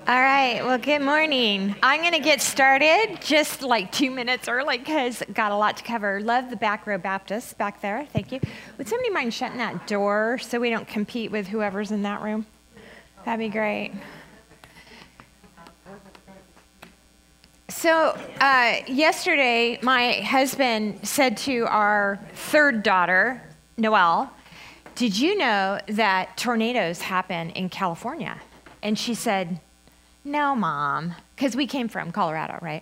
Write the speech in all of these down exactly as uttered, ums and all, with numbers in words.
All right, well, good morning. I'm going to get started just like two minutes early because got a lot to cover. Love the back row Baptists back there. Thank you. Would somebody mind shutting that door so we don't compete with whoever's in that room? That'd be great. So uh, yesterday, my husband said to our third daughter, Noelle, did you know that tornadoes happen in California? And she said, no, Mom, because we came from Colorado, right?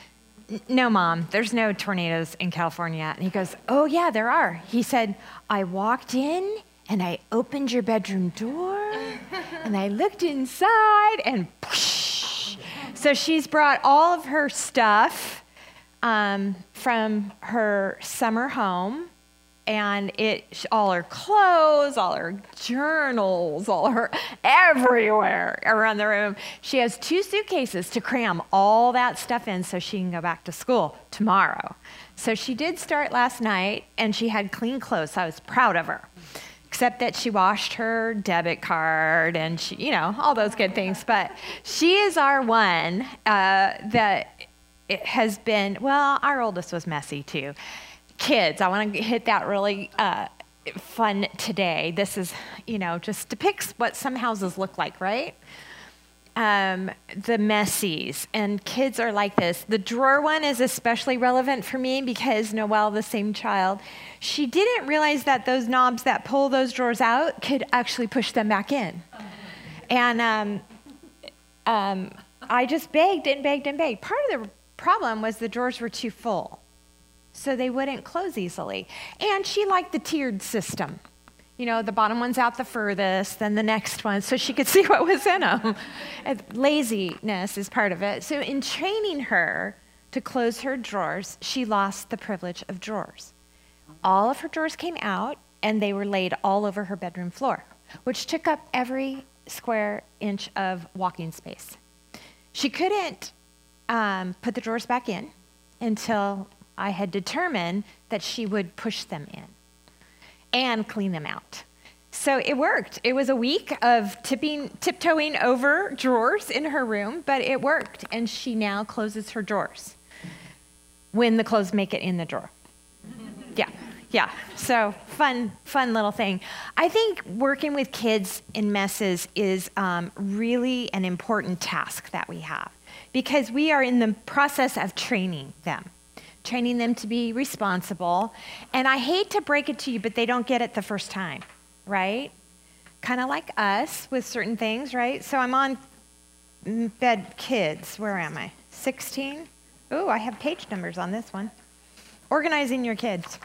No, Mom, there's no tornadoes in California. And he goes, oh, yeah, there are. He said, I walked in and I opened your bedroom door and I looked inside and whoosh. So she's brought all of her stuff um, from her summer home. And it, all her clothes, all her journals, all her, everywhere around the room. She has two suitcases to cram all that stuff in so she can go back to school tomorrow. So she did start last night, and she had clean clothes, so I was proud of her. Except that she washed her debit card and she, you know, all those good things. But she is our one uh, that it has been, well, our oldest was messy too. Kids, I want to hit that really uh, fun today. This is, you know, just depicts what some houses look like, right? Um, the messies, and kids are like this. The drawer one is especially relevant for me because Noelle, the same child, she didn't realize that those knobs that pull those drawers out could actually push them back in. And um, um, I just begged and begged and begged. Part of the problem was the drawers were too full, so they wouldn't close easily. And she liked the tiered system. You know, the bottom one's out the furthest, then the next one, so she could see what was in them. And laziness is part of it. So in training her to close her drawers, she lost the privilege of drawers. All of her drawers came out, and they were laid all over her bedroom floor, which took up every square inch of walking space. She couldn't um, put the drawers back in until I had determined that she would push them in and clean them out. So it worked. It was a week of tipping, tiptoeing over drawers in her room, but it worked. And she now closes her drawers when the clothes make it in the drawer. Yeah, yeah. So fun, fun little thing. I think working with kids in messes is um, really an important task that we have because we are in the process of training them. training them to be responsible. And I hate to break it to you, but they don't get it the first time, right? Kind of like us with certain things, right? So I'm on bed kids. Where am I? sixteen? Ooh, I have page numbers on this one. Organizing your kids.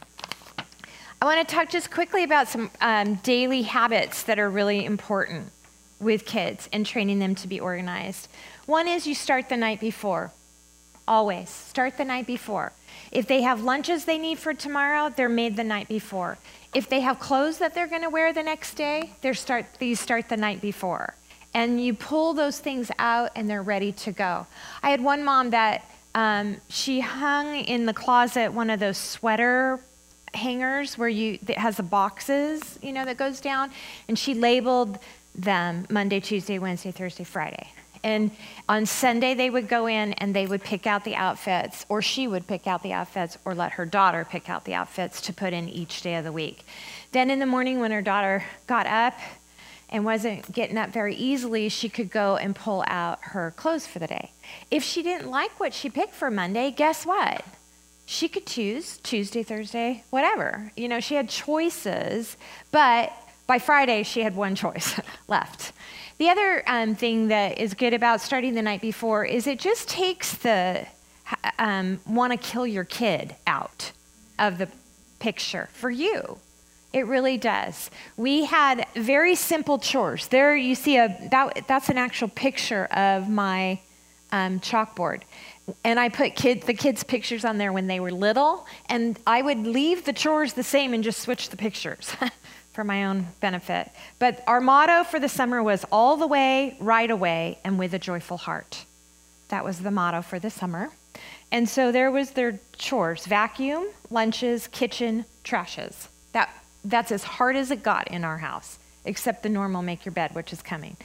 I want to talk just quickly about some um, daily habits that are really important with kids and training them to be organized. One is you start the night before. Always. Start the night before. If they have lunches they need for tomorrow, they're made the night before. If they have clothes that they're going to wear the next day, they're start, these start the night before. And you pull those things out and they're ready to go. I had one mom that um, she hung in the closet one of those sweater hangers where you that has the boxes, you know, that goes down. And she labeled them Monday, Tuesday, Wednesday, Thursday, Friday. And on Sunday, they would go in and they would pick out the outfits, or she would pick out the outfits, or let her daughter pick out the outfits to put in each day of the week. Then in the morning, when her daughter got up and wasn't getting up very easily, she could go and pull out her clothes for the day. If she didn't like what she picked for Monday, guess what? She could choose Tuesday, Thursday, whatever. You know, she had choices, but by Friday, she had one choice left. The other um, thing that is good about starting the night before is it just takes the um, want to kill your kid out of the picture for you. It really does. We had very simple chores. There you see a that, that's an actual picture of my um, chalkboard. And I put kid, the kids' pictures on there when they were little, and I would leave the chores the same and just switch the pictures. For my own benefit. But our motto for the summer was all the way, right away, and with a joyful heart. That was the motto for the summer. And so there was their chores: vacuum, lunches, kitchen, trashes. That that's as hard as it got in our house, except the normal make your bed, which is coming.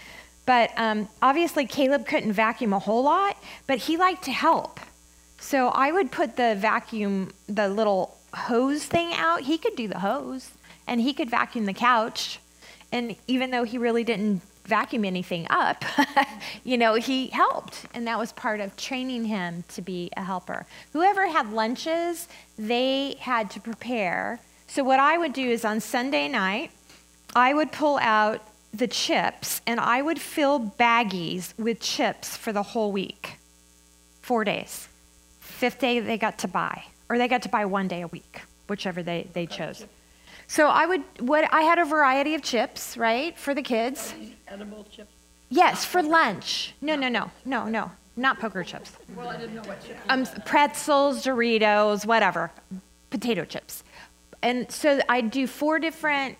But um, obviously Caleb couldn't vacuum a whole lot, but he liked to help. So I would put the vacuum, the little hose thing out. He could do the hose, and he could vacuum the couch. And even though he really didn't vacuum anything up, you know, he helped. And that was part of training him to be a helper. Whoever had lunches, they had to prepare. So what I would do is on Sunday night, I would pull out the chips, and I would fill baggies with chips for the whole week, four days. Fifth day, they got to buy, or they got to buy one day a week, whichever they, they chose. So I would, what I had a variety of chips, right, for the kids. Are these edible chips? Yes, for lunch. No, no, no, no, no, not poker chips. Well, I didn't know what chips. Um, pretzels, Doritos, whatever, potato chips. And so I'd do four different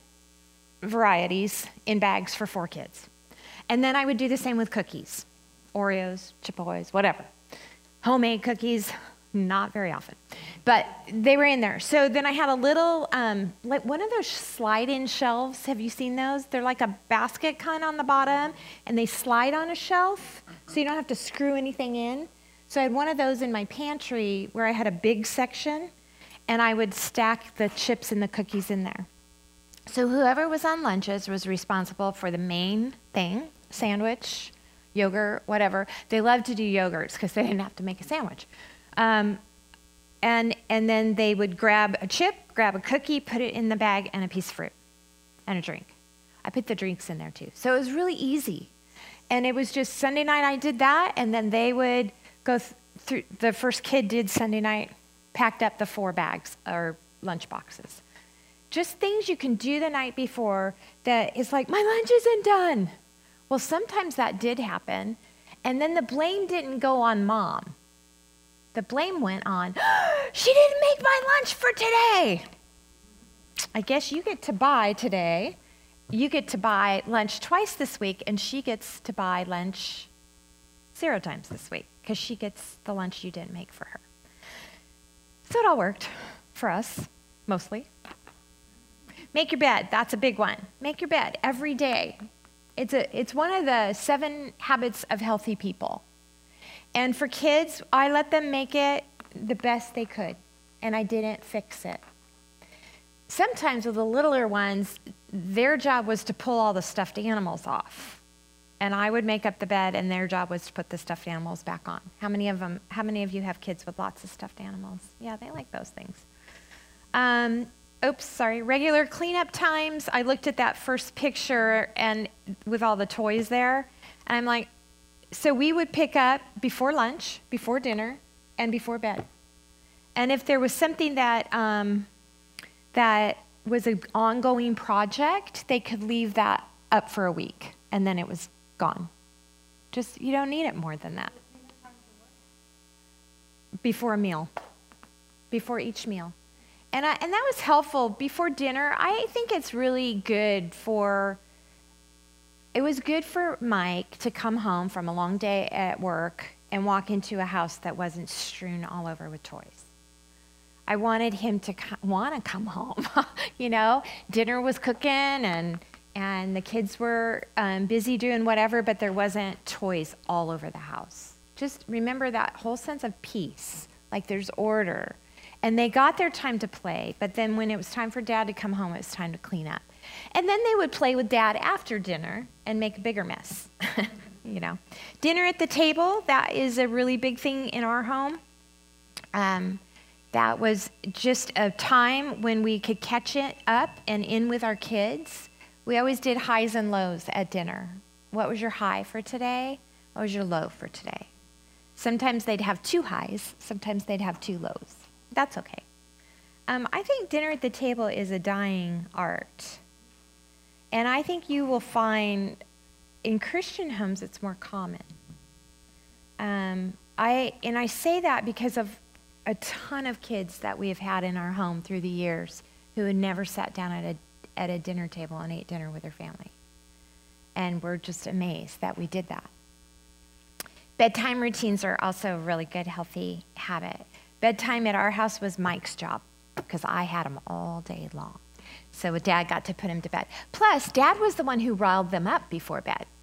varieties in bags for four kids. And then I would do the same with cookies, Oreos, Chipoles, whatever. Homemade cookies, not very often, but they were in there. So then I had a little, um, like one of those slide-in shelves. Have you seen those? They're like a basket kind of on the bottom, and they slide on a shelf, so you don't have to screw anything in. So I had one of those in my pantry where I had a big section, and I would stack the chips and the cookies in there. So whoever was on lunches was responsible for the main thing, sandwich, yogurt, whatever. They loved to do yogurts because they didn't have to make a sandwich. Um, and and then they would grab a chip, grab a cookie, put it in the bag, and a piece of fruit, and a drink. I put the drinks in there too. So it was really easy. And it was just Sunday night I did that, and then they would go th- through, the first kid did Sunday night, packed up the four bags or lunch boxes. Just things you can do the night before that is like, my lunch isn't done. Well, sometimes that did happen, and then the blame didn't go on mom. The blame went on, she didn't make my lunch for today. I guess you get to buy today. You get to buy lunch twice this week, and she gets to buy lunch zero times this week because she gets the lunch you didn't make for her. So it all worked for us, mostly. Make your bed. That's a big one. Make your bed every day. It's a, it's one of the seven habits of healthy people. And for kids, I let them make it the best they could, and I didn't fix it. Sometimes with the littler ones, their job was to pull all the stuffed animals off. And I would make up the bed, and their job was to put the stuffed animals back on. How many of them, how many of you have kids with lots of stuffed animals? Yeah, they like those things. Um, oops, sorry. Regular cleanup times. I looked at that first picture and with all the toys there, and I'm like, so we would pick up before lunch, before dinner, and before bed. And if there was something that um, that was an ongoing project, they could leave that up for a week, and then it was gone. Just, you don't need it more than that. Before a meal, before each meal. And, I, and that was helpful. Before dinner, I think it's really good for, it was good for Mike to come home from a long day at work and walk into a house that wasn't strewn all over with toys. I wanted him to co- want to come home. You know, dinner was cooking and and the kids were um, busy doing whatever, but there wasn't toys all over the house. Just remember that whole sense of peace, like there's order. And they got their time to play, but then when it was time for Dad to come home, it was time to clean up. And then they would play with Dad after dinner and make a bigger mess. You know, dinner at the table, that is a really big thing in our home. Um, that was just a time when we could catch it up and in with our kids. We always did highs and lows at dinner. What was your high for today? What was your low for today? Sometimes they'd have two highs. Sometimes they'd have two lows. That's okay. Um, I think dinner at the table is a dying art. And I think you will find in Christian homes it's more common. Um, I and I say that because of a ton of kids that we have had in our home through the years who had never sat down at a at a dinner table and ate dinner with their family. And we're just amazed that we did that. Bedtime routines are also a really good, healthy habit. Bedtime at our house was Mike's job because I had him all day long. So Dad got to put him to bed. Plus, Dad was the one who riled them up before bed.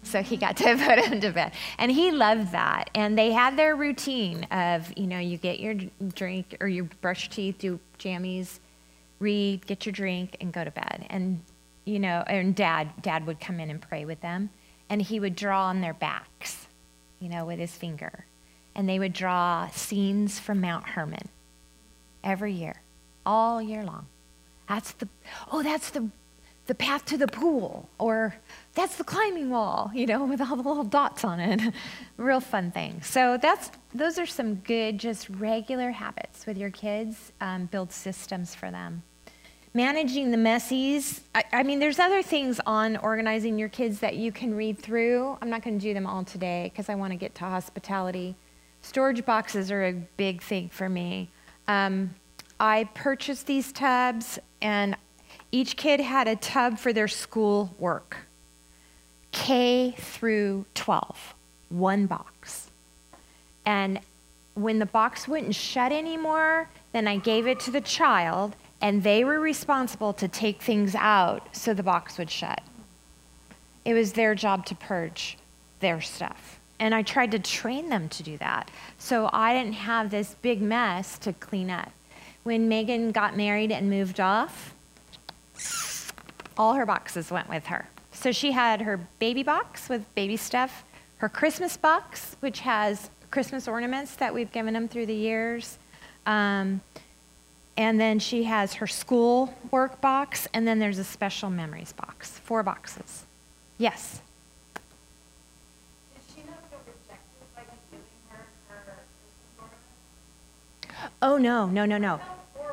So he got to put him to bed. And he loved that. And they had their routine of, you know, you get your drink or you brush your teeth, do jammies, read, get your drink, and go to bed. And, you know, and dad, dad would come in and pray with them. And he would draw on their backs, you know, with his finger. And they would draw scenes from Mount Hermon every year, all year long. That's the, oh, that's the, the path to the pool, or that's the climbing wall, you know, with all the little dots on it. Real fun thing. So that's, those are some good, just regular habits with your kids. Um, build systems for them. Managing the messies. I, I mean, there's other things on organizing your kids that you can read through. I'm not going to do them all today because I want to get to hospitality. Storage boxes are a big thing for me. Um, I purchased these tubs, and each kid had a tub for their school work. K through twelve, one box. And when the box wouldn't shut anymore, then I gave it to the child, and they were responsible to take things out so the box would shut. It was their job to purge their stuff. And I tried to train them to do that, so I didn't have this big mess to clean up. When Megan got married and moved off, all her boxes went with her. So she had her baby box with baby stuff, her Christmas box, which has Christmas ornaments that we've given them through the years, um, and then she has her school work box, and then there's a special memories box, four boxes. Yes? Did she not feel rejected by you giving her her Christmas ornament? Oh, no, no, no, no.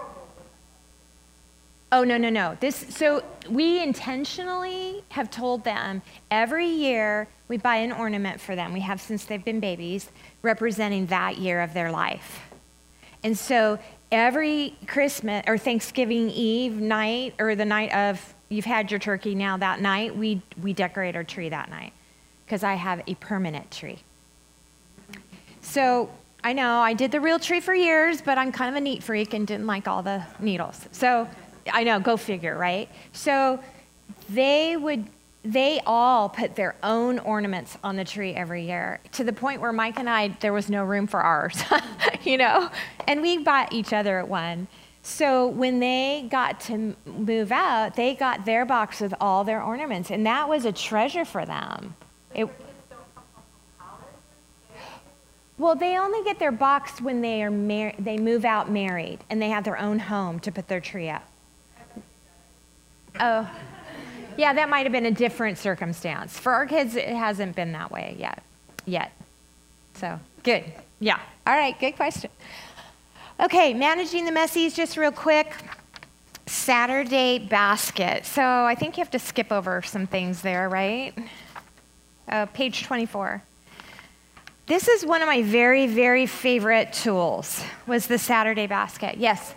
Oh, no, no, no. This, so we intentionally have told them every year we buy an ornament for them. We have since they've been babies, representing that year of their life. And so every Christmas or Thanksgiving Eve night, or the night of you've had your turkey now, that night, we, we decorate our tree that night because I have a permanent tree. So I know I did the real tree for years, but I'm kind of a neat freak and didn't like all the needles. So I know, go figure, right? So they would, they all put their own ornaments on the tree every year, to the point where Mike and I, there was no room for ours, you know? And we bought each other one. So when they got to move out, they got their box with all their ornaments, and that was a treasure for them. It, well, they only get their box when they are mar- they move out married, and they have their own home to put their tree up. Oh, yeah, that might have been a different circumstance. For our kids, it hasn't been that way yet. Yet. So, good. Yeah. All right, good question. Okay, managing the messies, just real quick. Saturday basket. So I think you have to skip over some things there, right? Uh, page twenty-four. This is one of my very, very favorite tools, was the Saturday basket. Yes?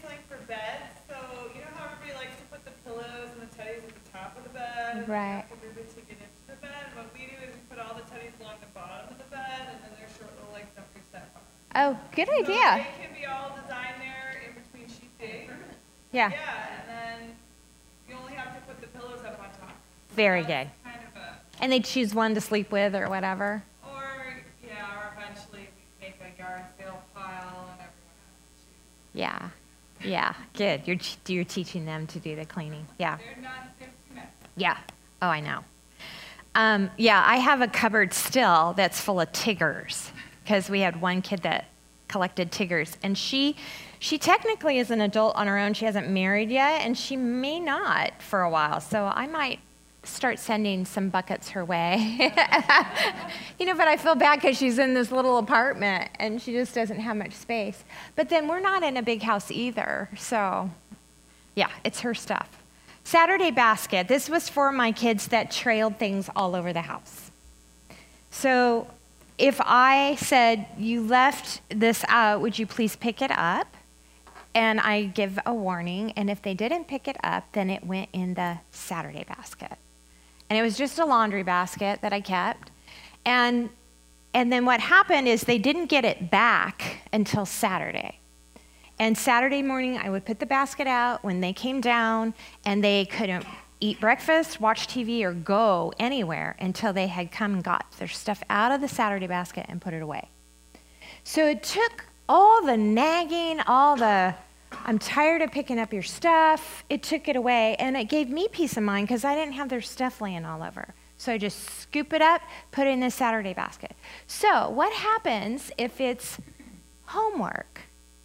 Right. To get into the bed, what we do is we put all the teddies along the bottom of the bed, and then their short little legs up your step on. Oh, good so idea. They can be all designed there in between sheet day. Yeah. Yeah, and then you only have to put the pillows up on top. Very so good. Kind of a, and they choose one to sleep with or whatever. Or, yeah, or eventually we make a yard sale pile and everyone has to choose. Yeah. Yeah, good. You're, you're teaching them to do the cleaning. Yeah. They're not, they're too messy. Yeah. Oh, I know. Um, yeah, I have a cupboard still that's full of Tiggers, because we had one kid that collected Tiggers, and she, she technically is an adult on her own. She hasn't married yet, and she may not for a while. So I might start sending some buckets her way. You know, but I feel bad because she's in this little apartment and she just doesn't have much space. But then we're not in a big house either, so yeah, it's her stuff. Saturday basket. This was for my kids that trailed things all over the house. So if I said, you left this out, would you please pick it up? And I give a warning, and if they didn't pick it up, then it went in the Saturday basket. And it was just a laundry basket that I kept. And, and then what happened is they didn't get it back until Saturday. And Saturday morning, I would put the basket out when they came down, and they couldn't eat breakfast, watch T V, or go anywhere until they had come and got their stuff out of the Saturday basket and put it away. So it took all the nagging, all the, I'm tired of picking up your stuff, it took it away, and it gave me peace of mind because I didn't have their stuff laying all over. So I just scoop it up, put it in the Saturday basket. So what happens if it's homework?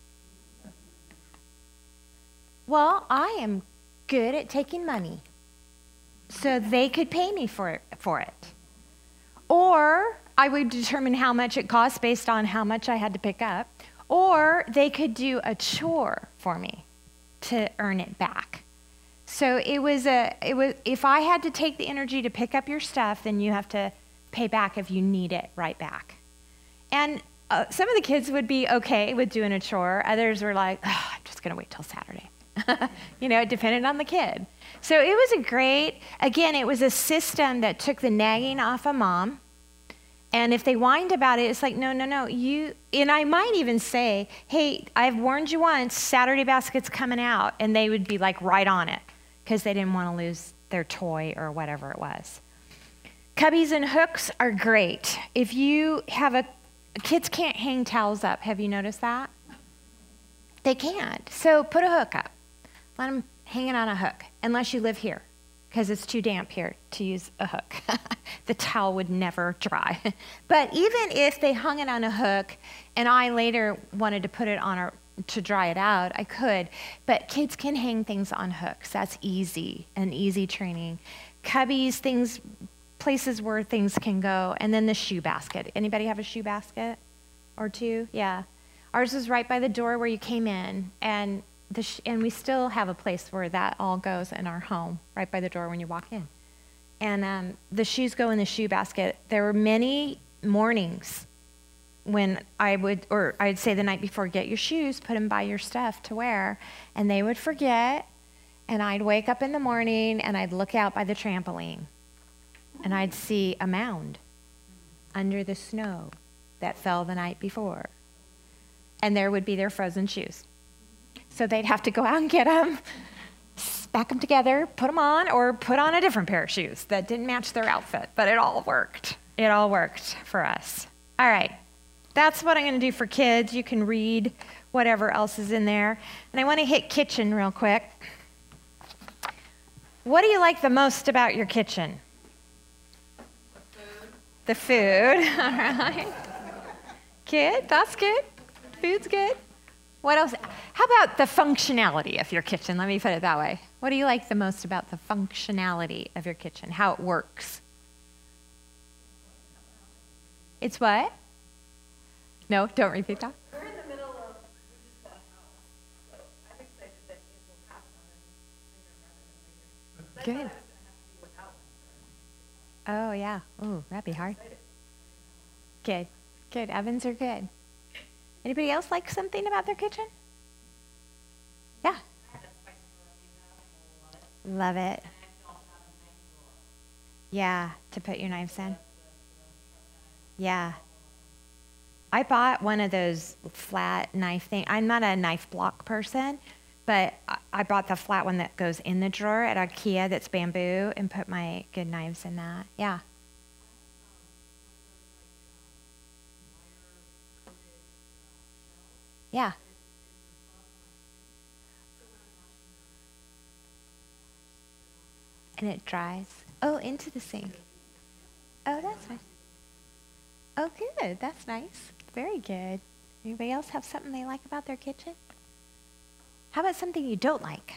Well, I am good at taking money, so they could pay me for it, for it. Or I would determine how much it cost based on how much I had to pick up. Or they could do a chore for me to earn it back. So it was a, it was, if I had to take the energy to pick up your stuff, then you have to pay back if you need it right back. And uh, some of the kids would be okay with doing a chore. Others were like, oh, I'm just going to wait till Saturday. You know, it depended on the kid. So it was a great, again, it was a system that took the nagging off of mom. And if they whined about it, it's like, no, no, no, you, and I might even say, hey, I've warned you once, Saturday basket's coming out. And they would be like right on it because they didn't want to lose their toy or whatever it was. Cubbies and hooks are great. If you have a, kids can't hang towels up. Have you noticed that? They can't. So put a hook up. Let them hang it on a hook, unless you live here, because it's too damp here to use a hook. The towel would never dry. But even if they hung it on a hook, and I later wanted to put it on a, to dry it out, I could. But kids can hang things on hooks. That's easy, an easy training. Cubbies, things, places where things can go, and then the shoe basket. Anybody have a shoe basket or two? Yeah. Ours is right by the door where you came in, and the sh- and we still have a place where that all goes in our home, right by the door when you walk in. And um, the shoes go in the shoe basket. There were many mornings when I would, or I'd say the night before, get your shoes, put them by your stuff to wear, and they would forget, and I'd wake up in the morning, and I'd look out by the trampoline, and I'd see a mound under the snow that fell the night before. And there would be their frozen shoes. So they'd have to go out and get them, back them together, put them on, or put on a different pair of shoes that didn't match their outfit, but it all worked. It all worked for us. All right, that's what I'm going to do for kids. You can read whatever else is in there. And I want to hit kitchen real quick. What do you like the most about your kitchen? The food. The food, all right. Good, that's good. Food's good. What else? How about the functionality of your kitchen? Let me put it that way. What do you like the most about the functionality of your kitchen? How it works? It's what? No, don't repeat that. We're in the middle of, we just bought a house, so I'm excited that it will happen on sooner rather than later. I Good. thought it was going to have to be without one. Oh, yeah. Oh, that'd be hard. Good. Good. Ovens are good. Anybody else like something about their kitchen? Yeah. Love it. Yeah, to put your knives in. Yeah. I bought one of those flat knife things. I'm not a knife block person, but I- I bought the flat one that goes in the drawer at IKEA that's bamboo and put my good knives in that. Yeah. Yeah. And it dries. Oh, into the sink. Oh, that's nice. Oh, good. That's nice. Very good. Anybody else have something they like about their kitchen? How about something you don't like?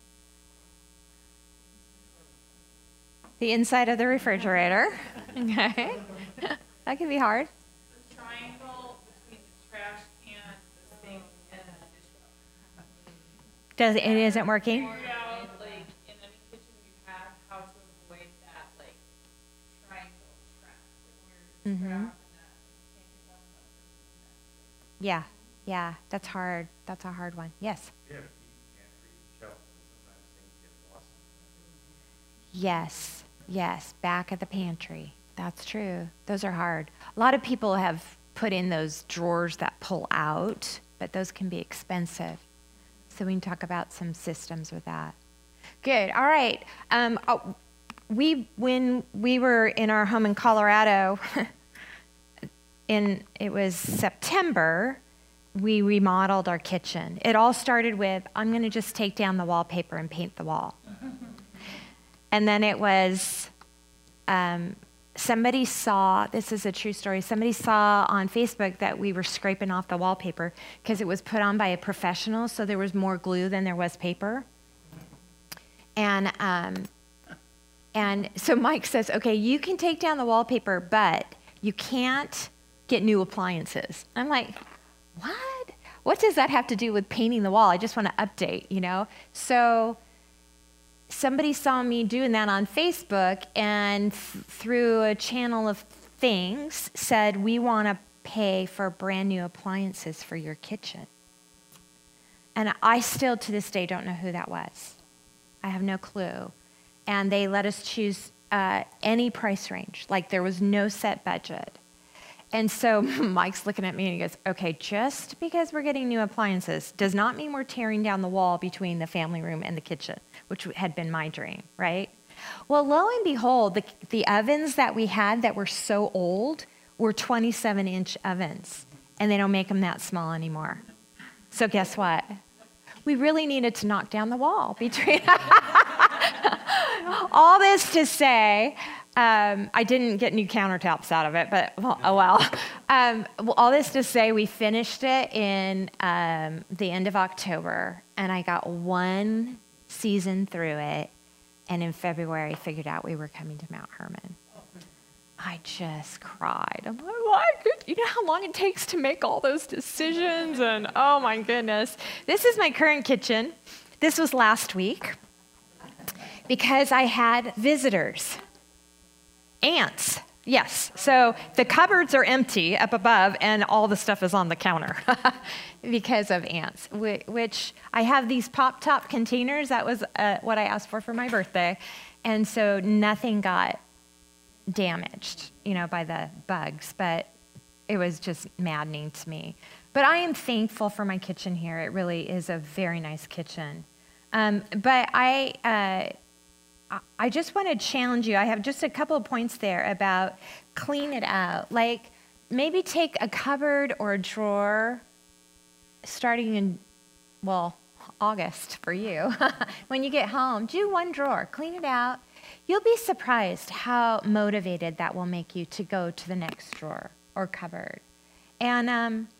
The inside of the refrigerator. Okay. That can be hard. The triangle between the trash can, the sink, and the dishwasher. Does it isn't working? Figured out, like, in any kitchen we've had, how to avoid that, like, triangle trap. Like, where it's Mhm. trapped and that you can't get out of that. Yeah. Yeah. That's hard. That's a hard one. Yes. Yeah, if you can't reach out, sometimes things get lost. Yes, yes, back at the pantry. That's true. Those are hard. A lot of people have put in those drawers that pull out, but those can be expensive. So we can talk about some systems with that. Good. All right. Um, oh, we when we were in our home in Colorado, in it was September, we remodeled our kitchen. It all started with, I'm going to just take down the wallpaper and paint the wall. And then it was, um, somebody saw, this is a true story, somebody saw on Facebook that we were scraping off the wallpaper because it was put on by a professional, so there was more glue than there was paper. And um, and so Mike says, okay, you can take down the wallpaper, but you can't get new appliances. I'm like, what? What does that have to do with painting the wall? I just want to update, you know? So somebody saw me doing that on Facebook, and th- through a channel of things said, we want to pay for brand new appliances for your kitchen. And I still to this day don't know who that was. I have no clue. And they let us choose uh, any price range. Like there was no set budget. And so Mike's looking at me and he goes, okay, just because we're getting new appliances does not mean we're tearing down the wall between the family room and the kitchen, which had been my dream, right? Well, lo and behold, the, the ovens that we had that were so old were twenty-seven inch ovens, and they don't make them that small anymore. So guess what? We really needed to knock down the wall between all this to say, um, I didn't get new countertops out of it, but well, oh well. Um, well. All this to say, we finished it in um, the end of October, and I got one season through it, and in February figured out we were coming to Mount Hermon. I just cried. I'm like, what? You know how long it takes to make all those decisions? And oh my goodness. This is my current kitchen. This was last week because I had visitors. Ants. Yes. So the cupboards are empty up above and all the stuff is on the counter because of ants, which I have these pop-top containers. That was uh, what I asked for for my birthday. And so nothing got damaged, you know, by the bugs, but it was just maddening to me. But I am thankful for my kitchen here. It really is a very nice kitchen. Um, but I, uh, I just want to challenge you. I have just a couple of points there about clean it out. Like maybe take a cupboard or a drawer starting in, well, August for you. When you get home, do one drawer, clean it out. You'll be surprised how motivated that will make you to go to the next drawer or cupboard. And um,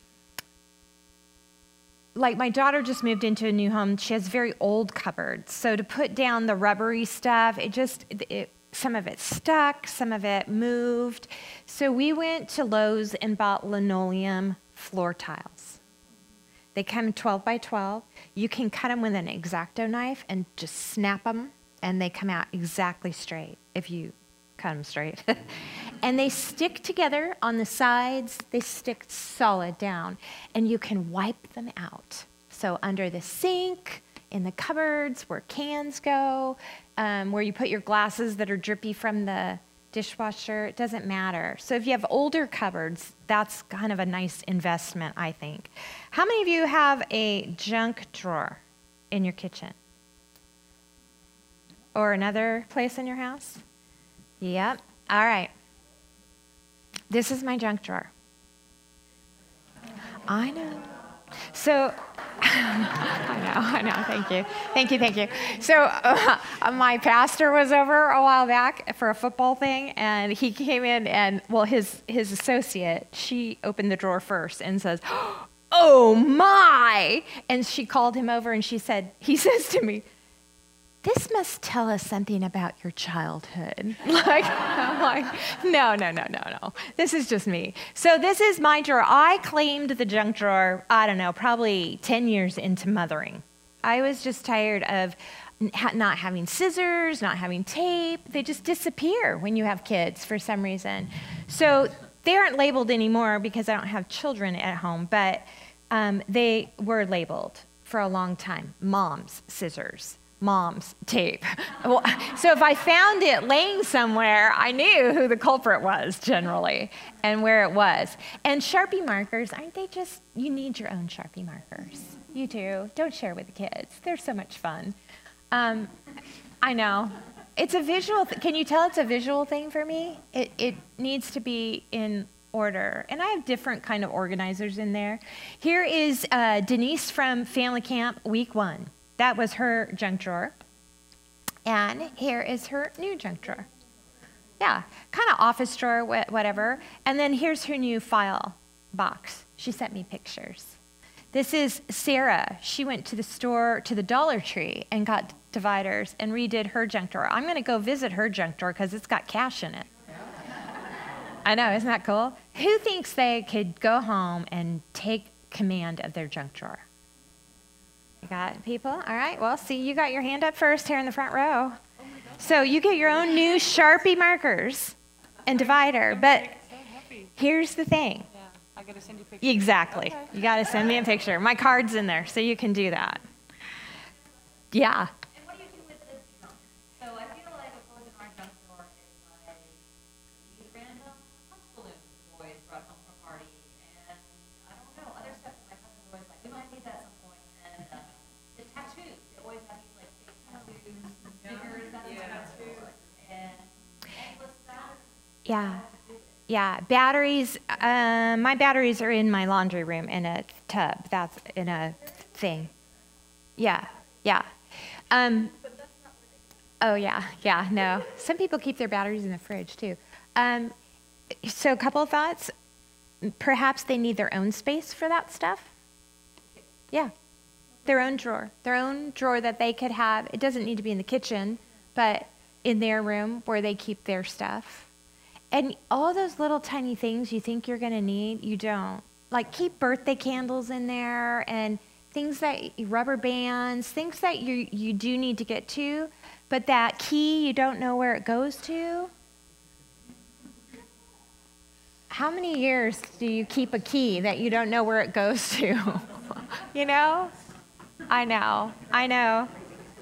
like my daughter just moved into a new home. She has very old cupboards. So to put down the rubbery stuff, it just, it, some of it stuck, some of it moved. So we went to Lowe's and bought linoleum floor tiles. They come twelve by twelve. You can cut them with an X-Acto knife and just snap them, and they come out exactly straight if you cut them straight. And they stick together on the sides. They stick solid down, and you can wipe them out. So under the sink, in the cupboards, where cans go, um, where you put your glasses that are drippy from the dishwasher, it doesn't matter. So if you have older cupboards, that's kind of a nice investment, I think. How many of you have a junk drawer in your kitchen? Or another place in your house? Yep. All right. This is my junk drawer. I know. So, I know, I know. Thank you. Thank you, thank you. So, uh, my pastor was over a while back for a football thing, and he came in, and, well, his, his associate, she opened the drawer first and says, oh, my. And she called him over, and she said, he says to me, this must tell us something about your childhood. Like, I'm like, no, no, no, no, no. This is just me. So this is my drawer. I claimed the junk drawer, I don't know, probably ten years into mothering. I was just tired of not having scissors, not having tape. They just disappear when you have kids for some reason. So they aren't labeled anymore because I don't have children at home, but um, they were labeled for a long time. Mom's scissors. Mom's tape. Well, so if I found it laying somewhere, I knew who the culprit was generally and where it was. And Sharpie markers, aren't they just, you need your own Sharpie markers. You do. Don't share with the kids. They're so much fun. Um, I know. It's a visual, th- can you tell it's a visual thing for me? It, it needs to be in order. And I have different kind of organizers in there. Here is uh, Denise from Family Camp Week One. That was her junk drawer. And here is her new junk drawer. Yeah, kind of office drawer, wh- whatever. And then here's her new file box. She sent me pictures. This is Sarah. She went to the store, to the Dollar Tree, and got dividers and redid her junk drawer. I'm going to go visit her junk drawer because it's got cash in it. I know, isn't that cool? Who thinks they could go home and take command of their junk drawer? You got people? All right, well, see, you got your hand up first here in the front row. So you get your own new Sharpie markers and divider, but here's the thing. I gotta send you pictures. Exactly. Okay. You got to send me a picture. My card's in there, so you can do that. Yeah. And what do you do with this junk? So I feel like what goes in our junk drawer is like these random punch balloons boys brought home from a party, and I don't know, other stuff that my husband's always like, we might need that at some point, and uh, the tattoos, they always have these like fake tattoos, stickers, that's Yeah. tattoos, and endless stuff. Yeah. Yeah, batteries, uh, my batteries are in my laundry room in a tub. That's in a thing. Yeah, yeah. Um, oh, yeah, yeah, no. Some people keep their batteries in the fridge, too. Um, so a couple of thoughts. Perhaps they need their own space for that stuff. Yeah, their own drawer. Their own drawer that they could have. It doesn't need to be in the kitchen, but in their room where they keep their stuff. And all those little tiny things you think you're going to need, you don't. Like keep birthday candles in there and things that, rubber bands, things that you, you do need to get to, but that key, you don't know where it goes to. How many years do you keep a key that you don't know where it goes to? You know? I know. I know.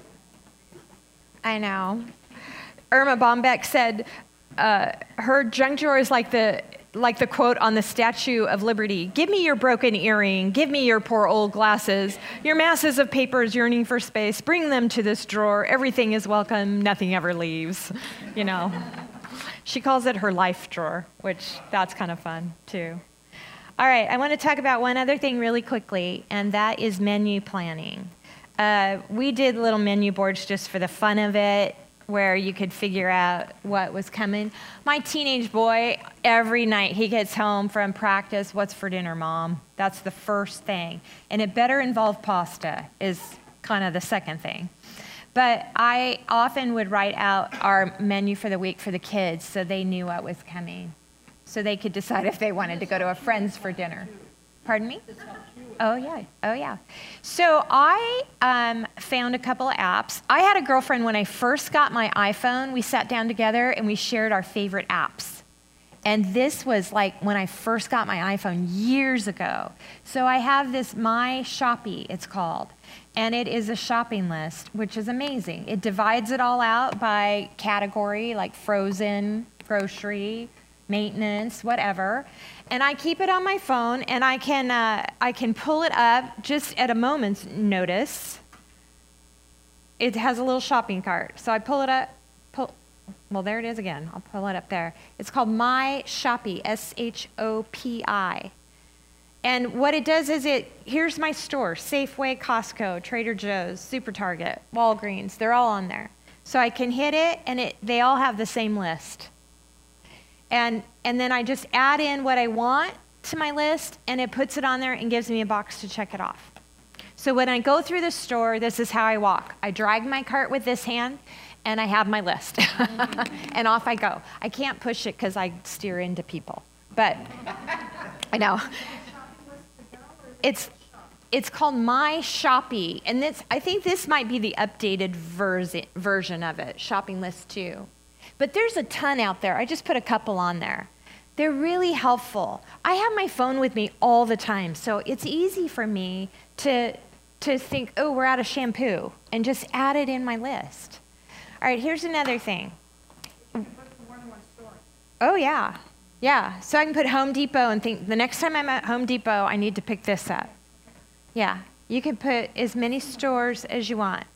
I know. Irma Bombeck said, Uh, her junk drawer is like the like the quote on the Statue of Liberty. Give me your broken earring. Give me your poor old glasses. Your masses of papers yearning for space. Bring them to this drawer. Everything is welcome. Nothing ever leaves. You know. She calls it her life drawer, which that's kind of fun too. All right, I want to talk about one other thing really quickly, and that is menu planning. Uh, we did little menu boards just for the fun of it, where you could figure out what was coming. My teenage boy, every night he gets home from practice, what's for dinner, Mom? That's the first thing. And it better involve pasta is kind of the second thing. But I often would write out our menu for the week for the kids so they knew what was coming, so they could decide if they wanted to go to a friend's for dinner. Pardon me? Oh, yeah. Oh, yeah. So I um, found a couple of apps. I had a girlfriend when I first got my iPhone. We sat down together and we shared our favorite apps. And this was like when I first got my iPhone years ago. So I have this My Shoppy, it's called. And it is a shopping list, which is amazing. It divides it all out by category, like frozen, grocery, maintenance, whatever. And I keep it on my phone, and I can uh, I can pull it up just at a moment's notice. It has a little shopping cart, so I pull it up. Pull, well, there it is again. I'll pull it up there. It's called My Shoppy, S H O P I. And what it does is it, here's my store, Safeway, Costco, Trader Joe's, Super Target, Walgreens. They're all on there. So I can hit it, and it they all have the same list. And and then I just add in what I want to my list, and it puts it on there and gives me a box to check it off. So when I go through the store, this is how I walk. I drag my cart with this hand, and I have my list. And off I go. I can't push it because I steer into people. But I know. It's it's called My Shoppy, and this I think this might be the updated version version of it, Shopping List two. But there's a ton out there. I just put a couple on there. They're really helpful. I have my phone with me all the time, so it's easy for me to, to think, oh, we're out of shampoo, and just add it in my list. All right, here's another thing. Oh, yeah. Yeah, so I can put Home Depot and think, the next time I'm at Home Depot, I need to pick this up. Yeah, you can put as many stores as you want.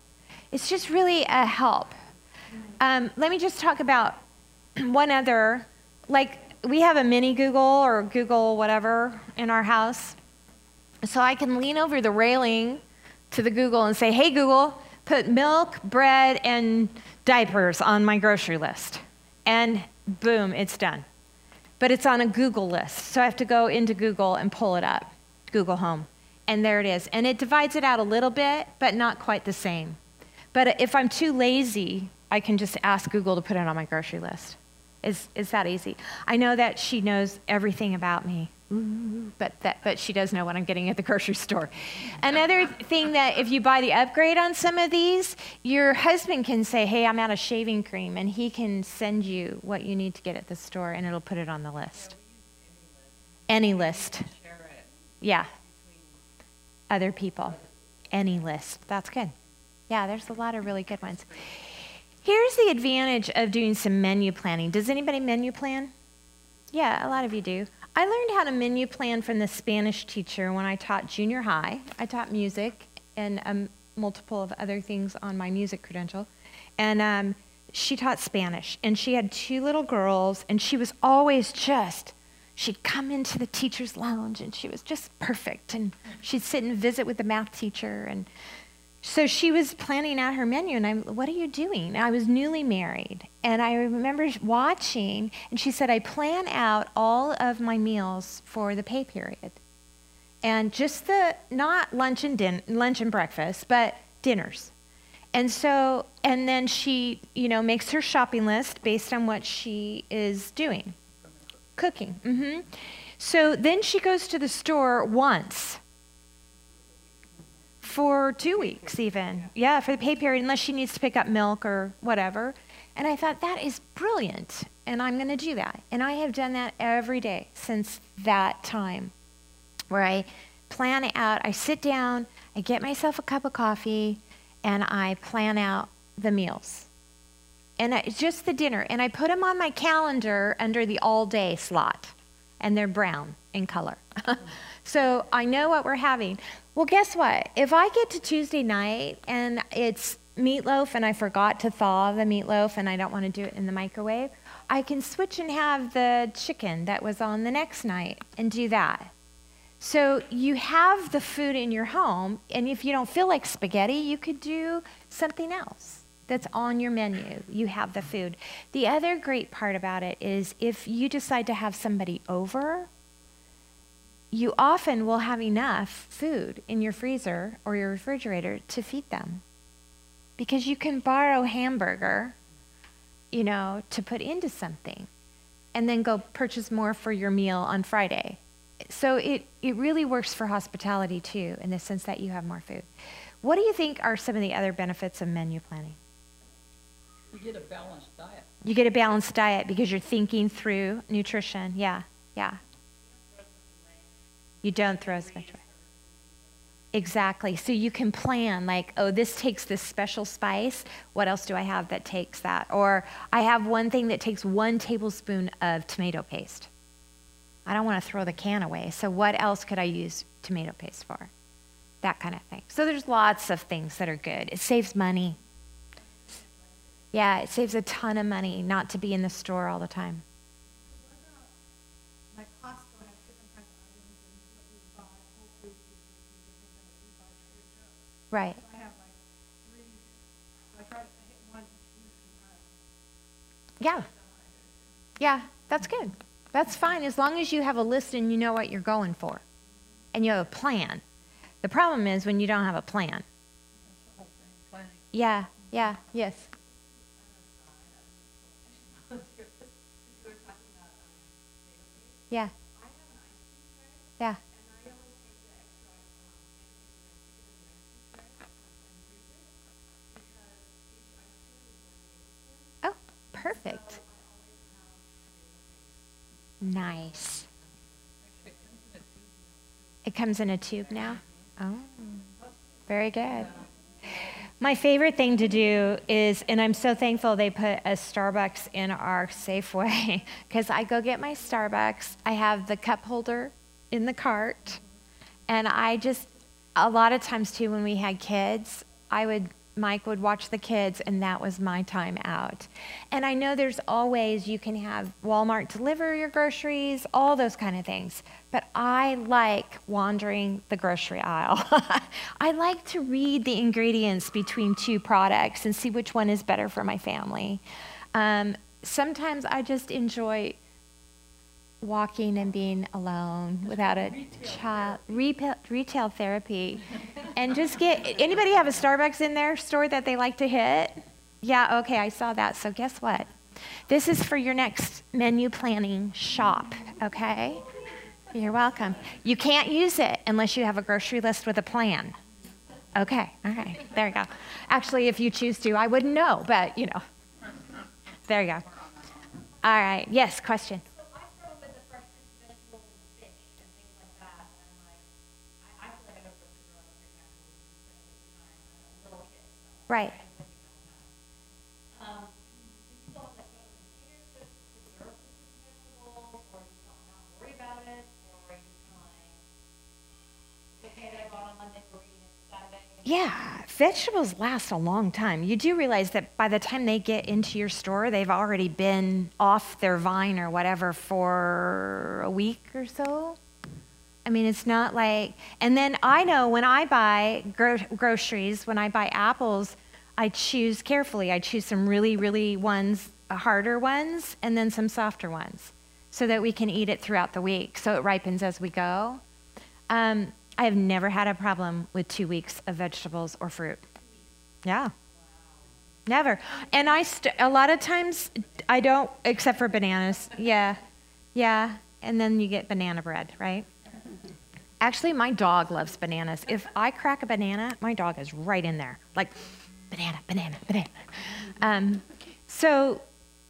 It's just really a help. Um, let me just talk about one other, like we have a mini Google or Google whatever in our house. So I can lean over the railing to the Google and say, hey Google, put milk, bread, and diapers on my grocery list. And boom, it's done. But it's on a Google list. So I have to go into Google and pull it up, Google Home. And there it is. And it divides it out a little bit, but not quite the same. But if I'm too lazy, I can just ask Google to put it on my grocery list. It's, it's that easy. I know that she knows everything about me, but, that, but she does know what I'm getting at the grocery store. Another thing that if you buy the upgrade on some of these, your husband can say, hey, I'm out of shaving cream, and he can send you what you need to get at the store, and it'll put it on the list. Any list. Yeah. Other people. Any list. That's good. Yeah, there's a lot of really good ones. Here's the advantage of doing some menu planning. Does anybody menu plan? Yeah, a lot of you do. I learned how to menu plan from the Spanish teacher when I taught junior high. I taught music and um, multiple of other things on my music credential. And um, she taught Spanish. And she had two little girls, and she was always just, she'd come into the teacher's lounge, and she was just perfect. And she'd sit and visit with the math teacher, and so she was planning out her menu, and I'm, what are you doing? I was newly married, and I remember watching, and she said, I plan out all of my meals for the pay period. And just the, not lunch and din- lunch and breakfast, but dinners. And so, and then she, you know, makes her shopping list based on what she is doing. Cooking. Mm-hmm. So then she goes to the store once. For two weeks even. Yeah, for the pay period, unless she needs to pick up milk or whatever. And I thought, that is brilliant, and I'm going to do that. And I have done that every day since that time, where I plan it out. I sit down, I get myself a cup of coffee, and I plan out the meals. And I, just the dinner. And I put them on my calendar under the all-day slot, and they're brown in color. So I know what we're having. Well, guess what? If I get to Tuesday night and it's meatloaf and I forgot to thaw the meatloaf and I don't want to do it in the microwave, I can switch and have the chicken that was on the next night and do that. So you have the food in your home, and if you don't feel like spaghetti, you could do something else that's on your menu. You have the food. The other great part about it is if you decide to have somebody over, you often will have enough food in your freezer or your refrigerator to feed them. Because you can borrow hamburger, you know, to put into something and then go purchase more for your meal on Friday. So it, it really works for hospitality too, in the sense that you have more food. What do you think are some of the other benefits of menu planning? You get a balanced diet. You get a balanced diet because you're thinking through nutrition. Yeah, yeah. You don't throw as much away. Exactly. So you can plan like, oh, this takes this special spice. What else do I have that takes that? Or I have one thing that takes one tablespoon of tomato paste. I don't want to throw the can away. So what else could I use tomato paste for? That kind of thing. So there's lots of things that are good. It saves money. Yeah, it saves a ton of money not to be in the store all the time. Like Costco has different kinds of items and what you buy, Whole Foods is different than what you buy Trader Joe's. Right. So I have like three, I try to hit one each week sometimes. Yeah. Yeah, that's good. That's fine as long as you have a list and you know what you're going for and you have a plan. The problem is when you don't have a plan. That's the whole thing, planning. Yeah, yeah, yes. Yeah. Yeah. Oh, perfect. Nice. It comes in a tube now? Oh, very good. My favorite thing to do is, and I'm so thankful they put a Starbucks in our Safeway, because I go get my Starbucks, I have the cup holder in the cart, and I just, a lot of times too when we had kids, I would Mike would watch the kids, and that was my time out. And I know there's always, you can have Walmart deliver your groceries, all those kind of things. But I like wandering the grocery aisle. I like to read the ingredients between two products and see which one is better for my family. Um, sometimes I just enjoy walking and being alone without a child. Retail, retail therapy. And just get, anybody have a Starbucks in their store that they like to hit? Yeah, okay, I saw that. So guess what? This is for your next menu planning shop, okay? You're welcome. You can't use it unless you have a grocery list with a plan. Okay, all right, there you go. Actually, if you choose to, I wouldn't know, but you know. There you go. All right, yes, question. So I struggle with the fresh fruits, vegetables, and fish and things like that, and I'm like, I, I feel like I go to the grocery store every time, especially at the time, I have little kids. So Right. Um, do you still have like special containers to preserve the fruits and vegetables, or do you not, not worry about it, or are you just kind of like, it's okay that I bought on Monday, we're eating it Saturday? Yeah, vegetables last a long time. You do realize that by the time they get into your store, they've already been off their vine or whatever for a week or so. I mean, it's not like, and then I know when I buy gro- groceries, when I buy apples, I choose carefully. I choose some really, really ones, uh, harder ones, and then some softer ones so that we can eat it throughout the week so it ripens as we go. Um, I have never had a problem with two weeks of vegetables or fruit. Yeah. Never. And I, st- a lot of times, I don't, except for bananas. Yeah. Yeah. And then you get banana bread, right? Actually, my dog loves bananas. If I crack a banana, my dog is right in there. Like, banana, banana, banana. Um, so,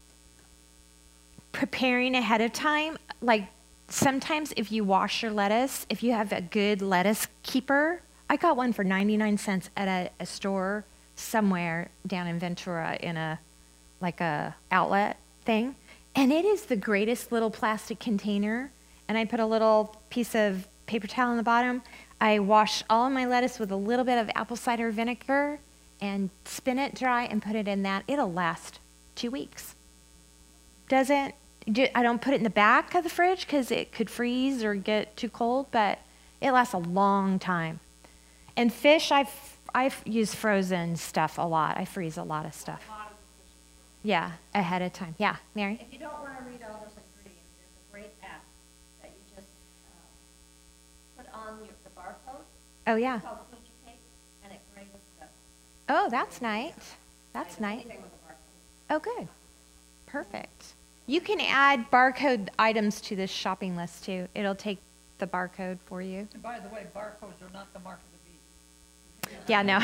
preparing ahead of time, like, sometimes if you wash your lettuce, if you have a good lettuce keeper, I got one for ninety-nine cents at a, a store somewhere down in Ventura in a, like a outlet thing. And it is the greatest little plastic container. And I put a little piece of paper towel on the bottom. I wash all of my lettuce with a little bit of apple cider vinegar and spin it dry and put it in that. It'll last two weeks. Doesn't, I don't put it in the back of the fridge because it could freeze or get too cold, but it lasts a long time. And fish, I've, I've used frozen stuff a lot. I freeze a lot of stuff. Yeah, ahead of time. Yeah, Mary? If you don't want to read all those ingredients, there's a great app that you just um, put on your, the barcode. Oh, yeah. It's called Fuji Tape, and it brings the. Oh, that's nice. That's like, nice. anything with a barcode. Oh, good. Perfect. You can add barcode items to this shopping list, too. It'll take the barcode for you. And by the way, barcodes are not the mark of the beast. Yeah, no.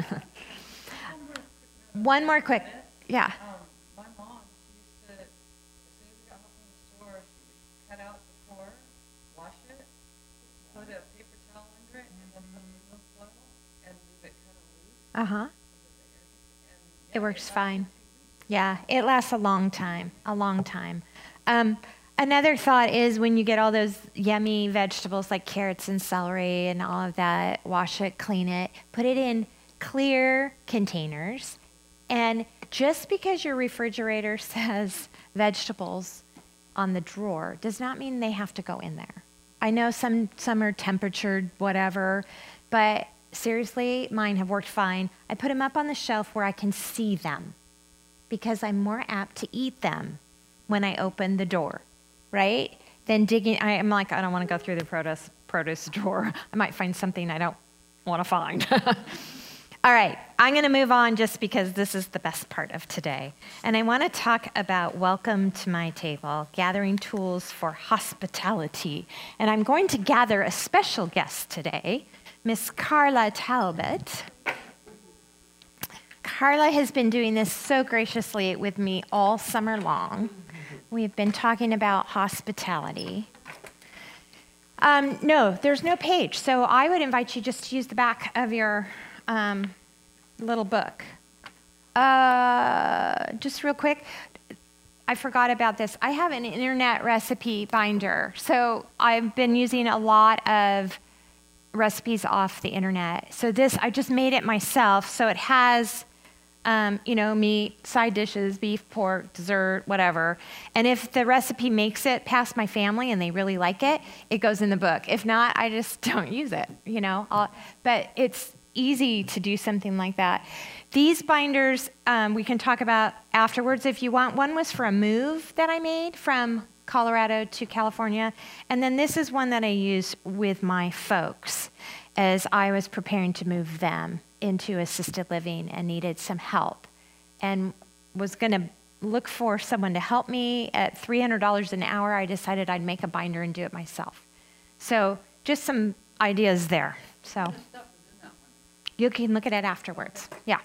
One more quick. Yeah. Um, my mom, she used to, as soon as we got home from the store, she would cut out the core, wash it, put a paper towel under it, and then put milk foil and leave it kind of loose. Uh-huh. And, It yeah, works lasts fine. two weeks. Yeah, it lasts a long time, a long time. Um, another thought is when you get all those yummy vegetables like carrots and celery and all of that, wash it, clean it, put it in clear containers. And just because your refrigerator says vegetables on the drawer does not mean they have to go in there. I know some, some are temperatured, whatever, but seriously, mine have worked fine. I put them up on the shelf where I can see them, because I'm more apt to eat them when I open the door, right? Than digging, I, I'm like, I don't want to go through the produce, produce drawer. I might find something I don't want to find. All right, I'm going to move on just because this is the best part of today. And I want to talk about Welcome to My Table, gathering tools for hospitality. And I'm going to gather a special guest today, Miss Carla Talbot. Carla has been doing this so graciously with me all summer long. We've been talking about hospitality. Um, no, there's no page, so I would invite you just to use the back of your um, little book. Uh, just real quick, I forgot about this. I have an internet recipe binder, so I've been using a lot of recipes off the internet. So this, I just made it myself. So it has, um, you know, meat, side dishes, beef, pork, dessert, whatever. And if the recipe makes it past my family and they really like it, it goes in the book. If not, I just don't use it, you know. I'll, but it's easy to do something like that. These binders um, we can talk about afterwards if you want. One was for a move that I made from Colorado to California. And then this is one that I use with my folks as I was preparing to move them into assisted living and needed some help. And was going to look for someone to help me at three hundred dollars an hour. I decided I'd make a binder and do it myself. So just some ideas there. So you can look at it afterwards. Yeah.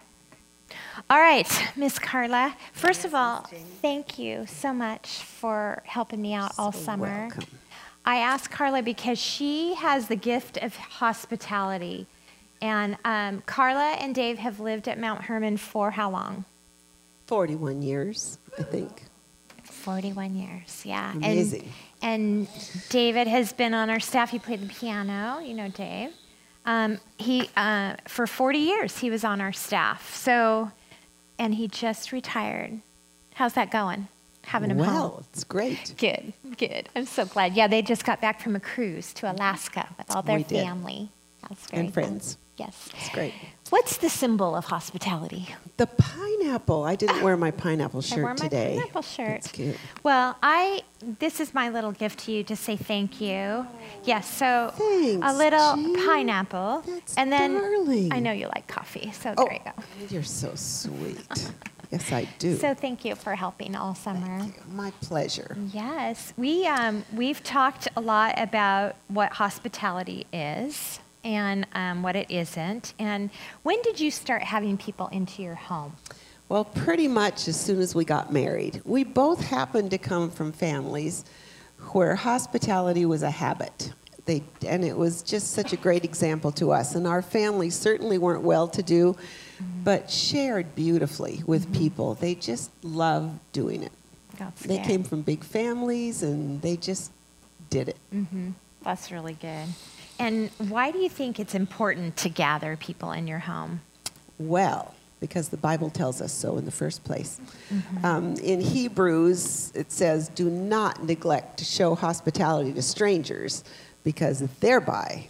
All right, Miss Carla. First of all, thank you so much for helping me out all summer. Welcome. I asked Carla because she has the gift of hospitality. And um, Carla and Dave have lived at Mount Hermon for how long? forty-one years, I think. forty-one years, yeah. Amazing. And, and David has been on our staff. He played the piano, you know Dave. Um, he uh, for forty years he was on our staff. So, and he just retired. How's that going? Having him home? Well, it's great. Good, good. I'm so glad. Yeah, they just got back from a cruise to Alaska with all their We did. family. That's very And friends. Cool. Yes. It's great. What's the symbol of hospitality? The pineapple. I didn't wear my pineapple I shirt wore my today. pineapple shirt. That's cute. Well, I this is my little gift to you to say thank you. Yes, so Thanks, a little Jean. pineapple, That's and then darling. I know you like coffee, so Oh, there you go. you're so sweet. Yes, I do. So thank you for helping all summer. Thank you. My pleasure. Yes, we um, we've talked a lot about what hospitality is and um, what it isn't. And when did you start having people into your home? Well, pretty much as soon as we got married. We both happened to come from families where hospitality was a habit. They, and it was just such a great example to us. And our families certainly weren't well-to-do, but shared beautifully with mm-hmm. people. They just loved doing it. That's They good. came from big families, and they just did it. Mm-hmm. That's really good. And why do you think it's important to gather people in your home? Well, because the Bible tells us so in the first place. Mm-hmm. Um, in Hebrews, it says, do not neglect to show hospitality to strangers, because thereby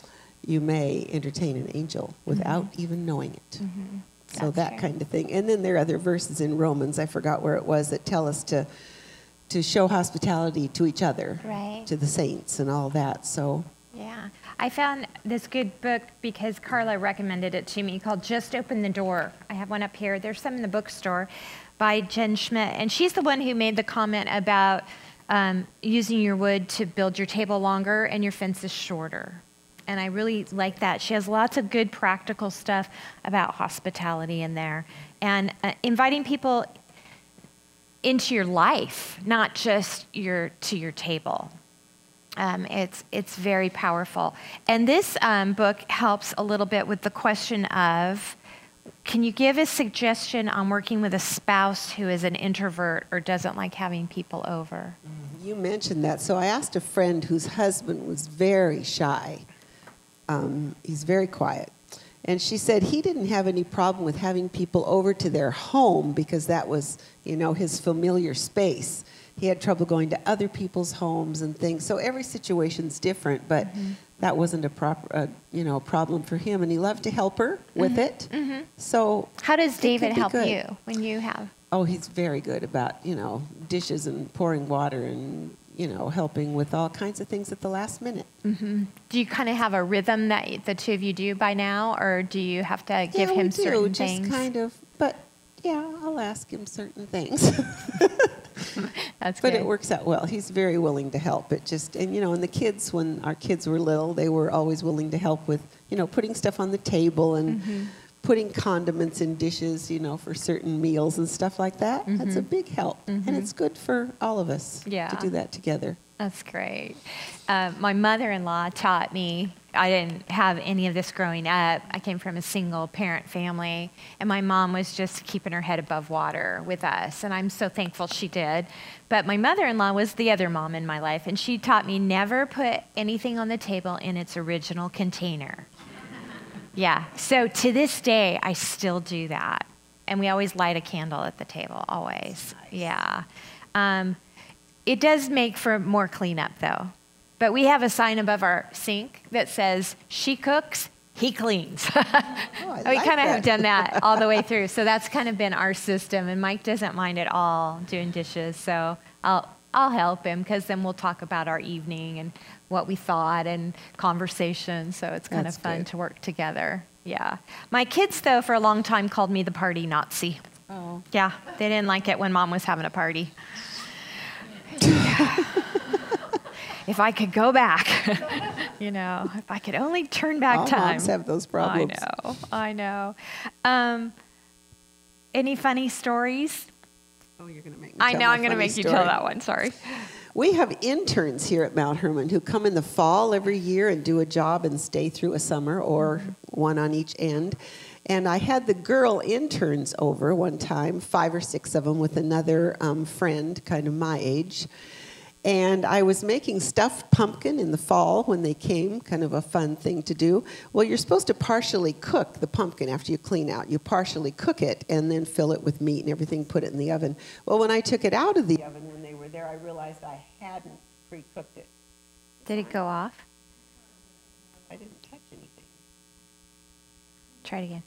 you may entertain an angel without Mm-hmm. even knowing it. Mm-hmm. So That's that true. kind of thing. And then there are other verses in Romans, I forgot where it was, that tell us to, to show hospitality to each other, Right. to the saints and all that. So Yeah. I found this good book because Carla recommended it to me called Just Open the Door. I have one up here. There's some in the bookstore by Jen Schmidt. And she's the one who made the comment about um, using your wood to build your table longer and your fences shorter. And I really like that. She has lots of good practical stuff about hospitality in there. And uh, inviting people into your life, not just your to your table. Um, it's it's very powerful. And this um, book helps a little bit with the question of, can you give a suggestion on working with a spouse who is an introvert or doesn't like having people over? you mentioned that. So I asked a friend whose husband was very shy. Um, he's very quiet. And she said he didn't have any problem with having people over to their home because that was, you know, his familiar space. He had trouble going to other people's homes and things. So every situation's different, but mm-hmm. that wasn't a proper, uh, you know, problem for him. And he loved to help her with mm-hmm. it. Mm-hmm. So how does David help good. you when you have? Oh, he's very good about, you know, dishes and pouring water and, you know, helping with all kinds of things at the last minute. Mm-hmm. Do you kind of have a rhythm that the two of you do by now, or do you have to give yeah, him we do, certain just things? kind of, but yeah, I'll ask him certain things. That's But good. it works out well. He's very willing to help. It just, and you know, and the kids, when our kids were little, they were always willing to help with, you know, putting stuff on the table and mm-hmm. putting condiments in dishes, you know, for certain meals and stuff like that. Mm-hmm. That's a big help. Mm-hmm. And it's good for all of us Yeah. to do that together. That's great. Uh, my mother-in-law taught me, I didn't have any of this growing up. I came from a single parent family, and my mom was just keeping her head above water with us, and I'm so thankful she did. But my mother-in-law was the other mom in my life, and she taught me never put anything on the table in its original container. Yeah, so to this day, I still do that. And we always light a candle at the table, always. Nice. Yeah. Um, It does make for more cleanup, though. But we have a sign above our sink that says, she cooks, he cleans. Oh, I we like kind of that. have done that all the way through. So that's kind of been our system. And Mike doesn't mind at all doing dishes. So I'll, I'll help him because then we'll talk about our evening and what we thought and conversation. So it's kind That's of fun good. to work together. Yeah. My kids, though, for a long time called me the party Nazi. Oh. Yeah. They didn't like it when Mom was having a party. If I could go back, you know, if I could only turn back All time. moms have those problems. I know, I know. Um, any funny stories? Oh, you're going to make me I tell know my I'm going to funny make you story. tell that one. Sorry. We have interns here at Mount Hermon who come in the fall every year and do a job and stay through a summer, or one on each end. And I had the girl interns over one time, five or six of them, with another um, friend, kind of my age. And I was making stuffed pumpkin in the fall when they came, kind of a fun thing to do. Well, you're supposed to partially cook the pumpkin after you clean out. You partially cook it and then fill it with meat and everything, put it in the oven. Well, when I took it out of the oven when they were there, I realized I hadn't pre-cooked it. Did it go off? I didn't touch anything. Try it again.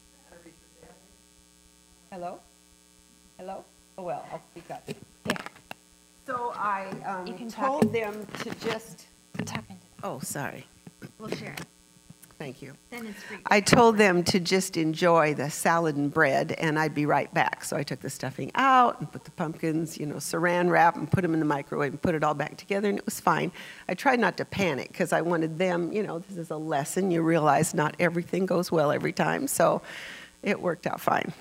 Hello? Hello? Oh, well, I'll speak up. Here. So I um, You can talk. told them to just, Tap into that. oh, sorry. We'll share it. Thank you. Then it's free. I told them to just enjoy the salad and bread, and I'd be right back. So I took the stuffing out and put the pumpkins, you know, saran wrap, and put them in the microwave and put it all back together, and it was fine. I tried not to panic because I wanted them, you know, this is a lesson. You realize not everything goes well every time, so it worked out fine.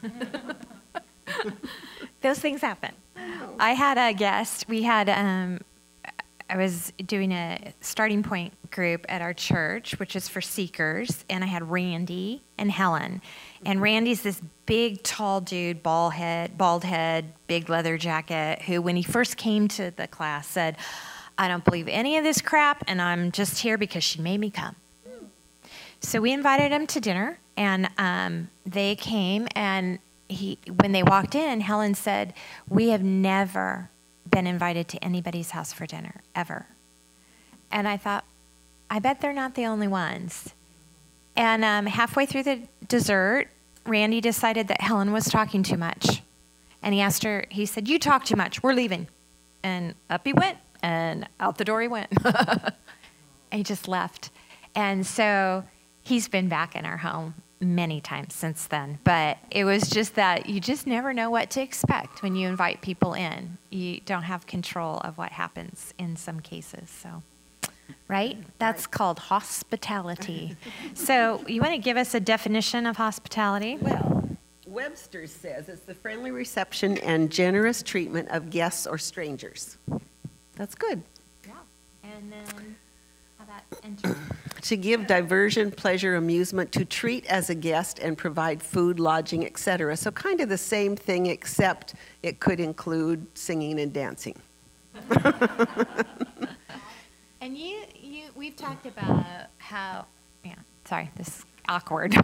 Those things happen. I had a guest. We had, um, I was doing a starting point group at our church, which is for seekers, and I had Randy and Helen. And Randy's this big, tall dude, bald head, bald head, big leather jacket, who, when he first came to the class, said, "I don't believe any of this crap, and I'm just here because she made me come." So we invited him to dinner, and um, they came, and he, when they walked in, Helen said, "We have never been invited to anybody's house for dinner, ever." And I thought, I bet they're not the only ones. And um, halfway through the dessert, Randy decided that Helen was talking too much. And he asked her, he said, "You talk too much, we're leaving." And up he went, and out the door he went. And he just left. And so he's been back in our home many times since then. But it was just that you just never know what to expect when you invite people in. You don't have control of what happens in some cases. So, right? That's called hospitality. So you want to give us a definition of hospitality? Well, Webster says it's the friendly reception and generous treatment of guests or strangers. That's good. Yeah. And then how about enter? To give diversion, pleasure, amusement, to treat as a guest and provide food, lodging, et cetera. So kind of the same thing, except it could include singing and dancing. And you, you, we've talked about how, yeah, sorry, this is awkward.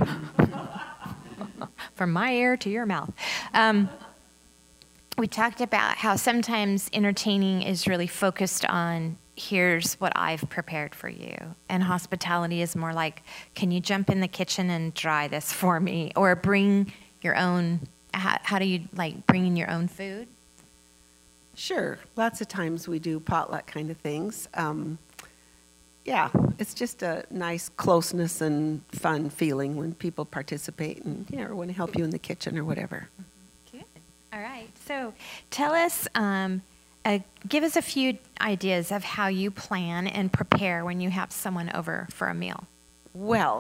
From my ear to your mouth. Um, we talked about how sometimes entertaining is really focused on, here's what I've prepared for you. And hospitality is more like, can you jump in the kitchen and dry this for me? Or bring your own, how, how do you like bring in your own food? Sure. Lots of times we do potluck kind of things. Um, yeah, it's just a nice closeness and fun feeling when people participate and, you know, want to help you in the kitchen or whatever. Good. All right. So tell us, um, uh, give us a few ideas of how you plan and prepare when you have someone over for a meal. Well,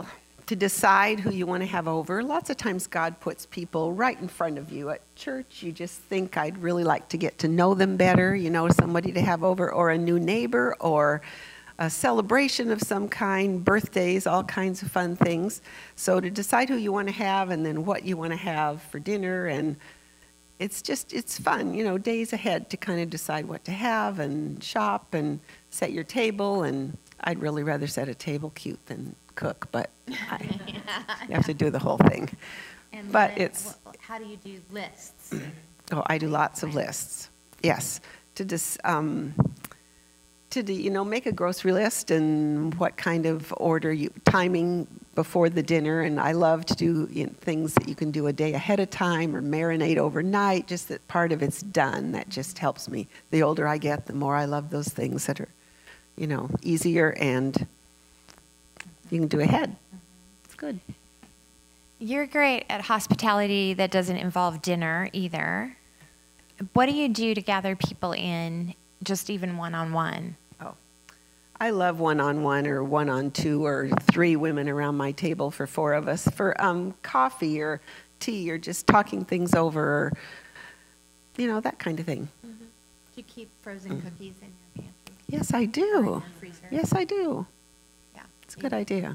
to decide who you want to have over. Lots of times God puts people right in front of you. At church, you just think, I'd really like to get to know them better, you know, somebody to have over, or a new neighbor, or a celebration of some kind, birthdays, all kinds of fun things. So to decide who you want to have and then what you want to have for dinner, and it's just, it's fun, you know, days ahead to kind of decide what to have and shop and set your table. And I'd really rather set a table cute than cook, but I, you have to do the whole thing. And But then it's- wh- how do you do lists? Oh, I do lots of lists. Yes, to just um, to do, you know, make a grocery list and what kind of order you timing before the dinner. And I love to do, you know, things that you can do a day ahead of time or marinate overnight. Just that part of it's done. That just helps me. The older I get, the more I love those things that are, you know, easier and you can do ahead. It's good. You're great at hospitality that doesn't involve dinner either. What do you do to gather people in, just even one-on-one? Oh, I love one-on-one or one-on-two or three women around my table for four of us for um, coffee or tea or just talking things over, or, you know, that kind of thing. Do you keep frozen cookies in your pantry? Yes, I Or in do. your freezer? Yes, I do. Yeah. It's a good idea.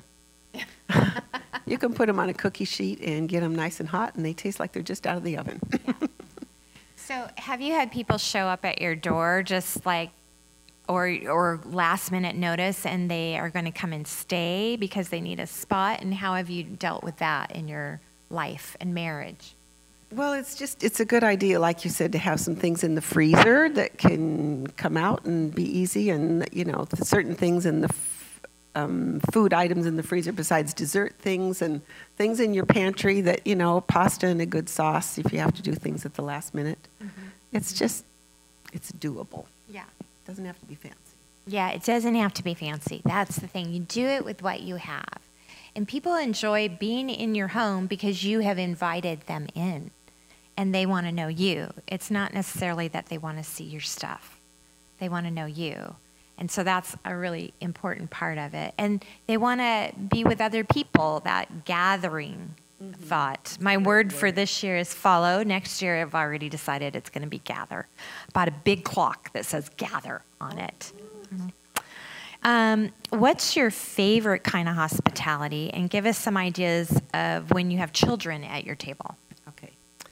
You can put them on a cookie sheet and get them nice and hot, and they taste like they're just out of the oven. So have you had people show up at your door just like, or or last minute notice, and they are going to come and stay because they need a spot? And how have you dealt with that in your life and marriage? Well, it's just, it's a good idea, like you said, to have some things in the freezer that can come out and be easy, and, you know, certain things in the f- um, food items in the freezer besides dessert things, and things in your pantry that, you know, pasta and a good sauce if you have to do things at the last minute. It's just, it's doable. Yeah. It doesn't have to be fancy. Yeah, it doesn't have to be fancy. That's the thing. You do it with what you have. And people enjoy being in your home because you have invited them in and they want to know you. It's not necessarily that they want to see your stuff. They want to know you. And so that's a really important part of it. And they want to be with other people, that gathering thought. My word for this year is follow. Next year, I've already decided it's going to be gather. Bought a big clock that says gather on it. Um, what's your favorite kind of hospitality? And give us some ideas of when you have children at your table. Okay.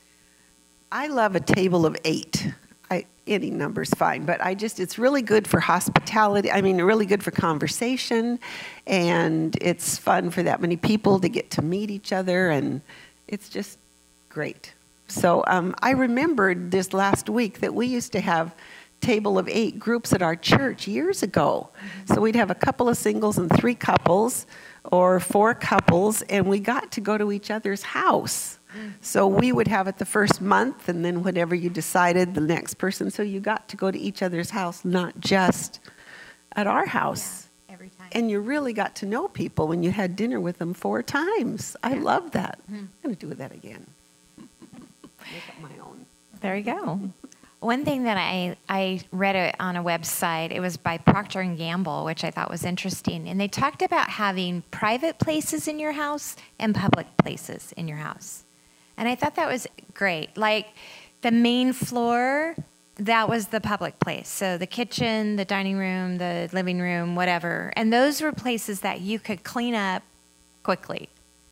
I love a table of eight. I, any number's fine, but I just, it's really good for hospitality. I mean, really good for conversation, and it's fun for that many people to get to meet each other, and it's just great. So um, I remembered this last week that we used to have table of eight groups at our church years ago. So we'd have a couple of singles and three couples or four couples, and we got to go to each other's house. So we would have it the first month, and then whatever you decided, the next person. So you got to go to each other's house, not just at our house. Yeah, every time. And you really got to know people when you had dinner with them four times. I love that. I'm going to do that again. Make up my own. There you go. One thing that I, I read it on a website, it was by Procter and Gamble, which I thought was interesting. And they talked about having private places in your house and public places in your house. And I thought that was great. Like the main floor, that was the public place. So the kitchen, the dining room, the living room, whatever. And those were places that you could clean up quickly.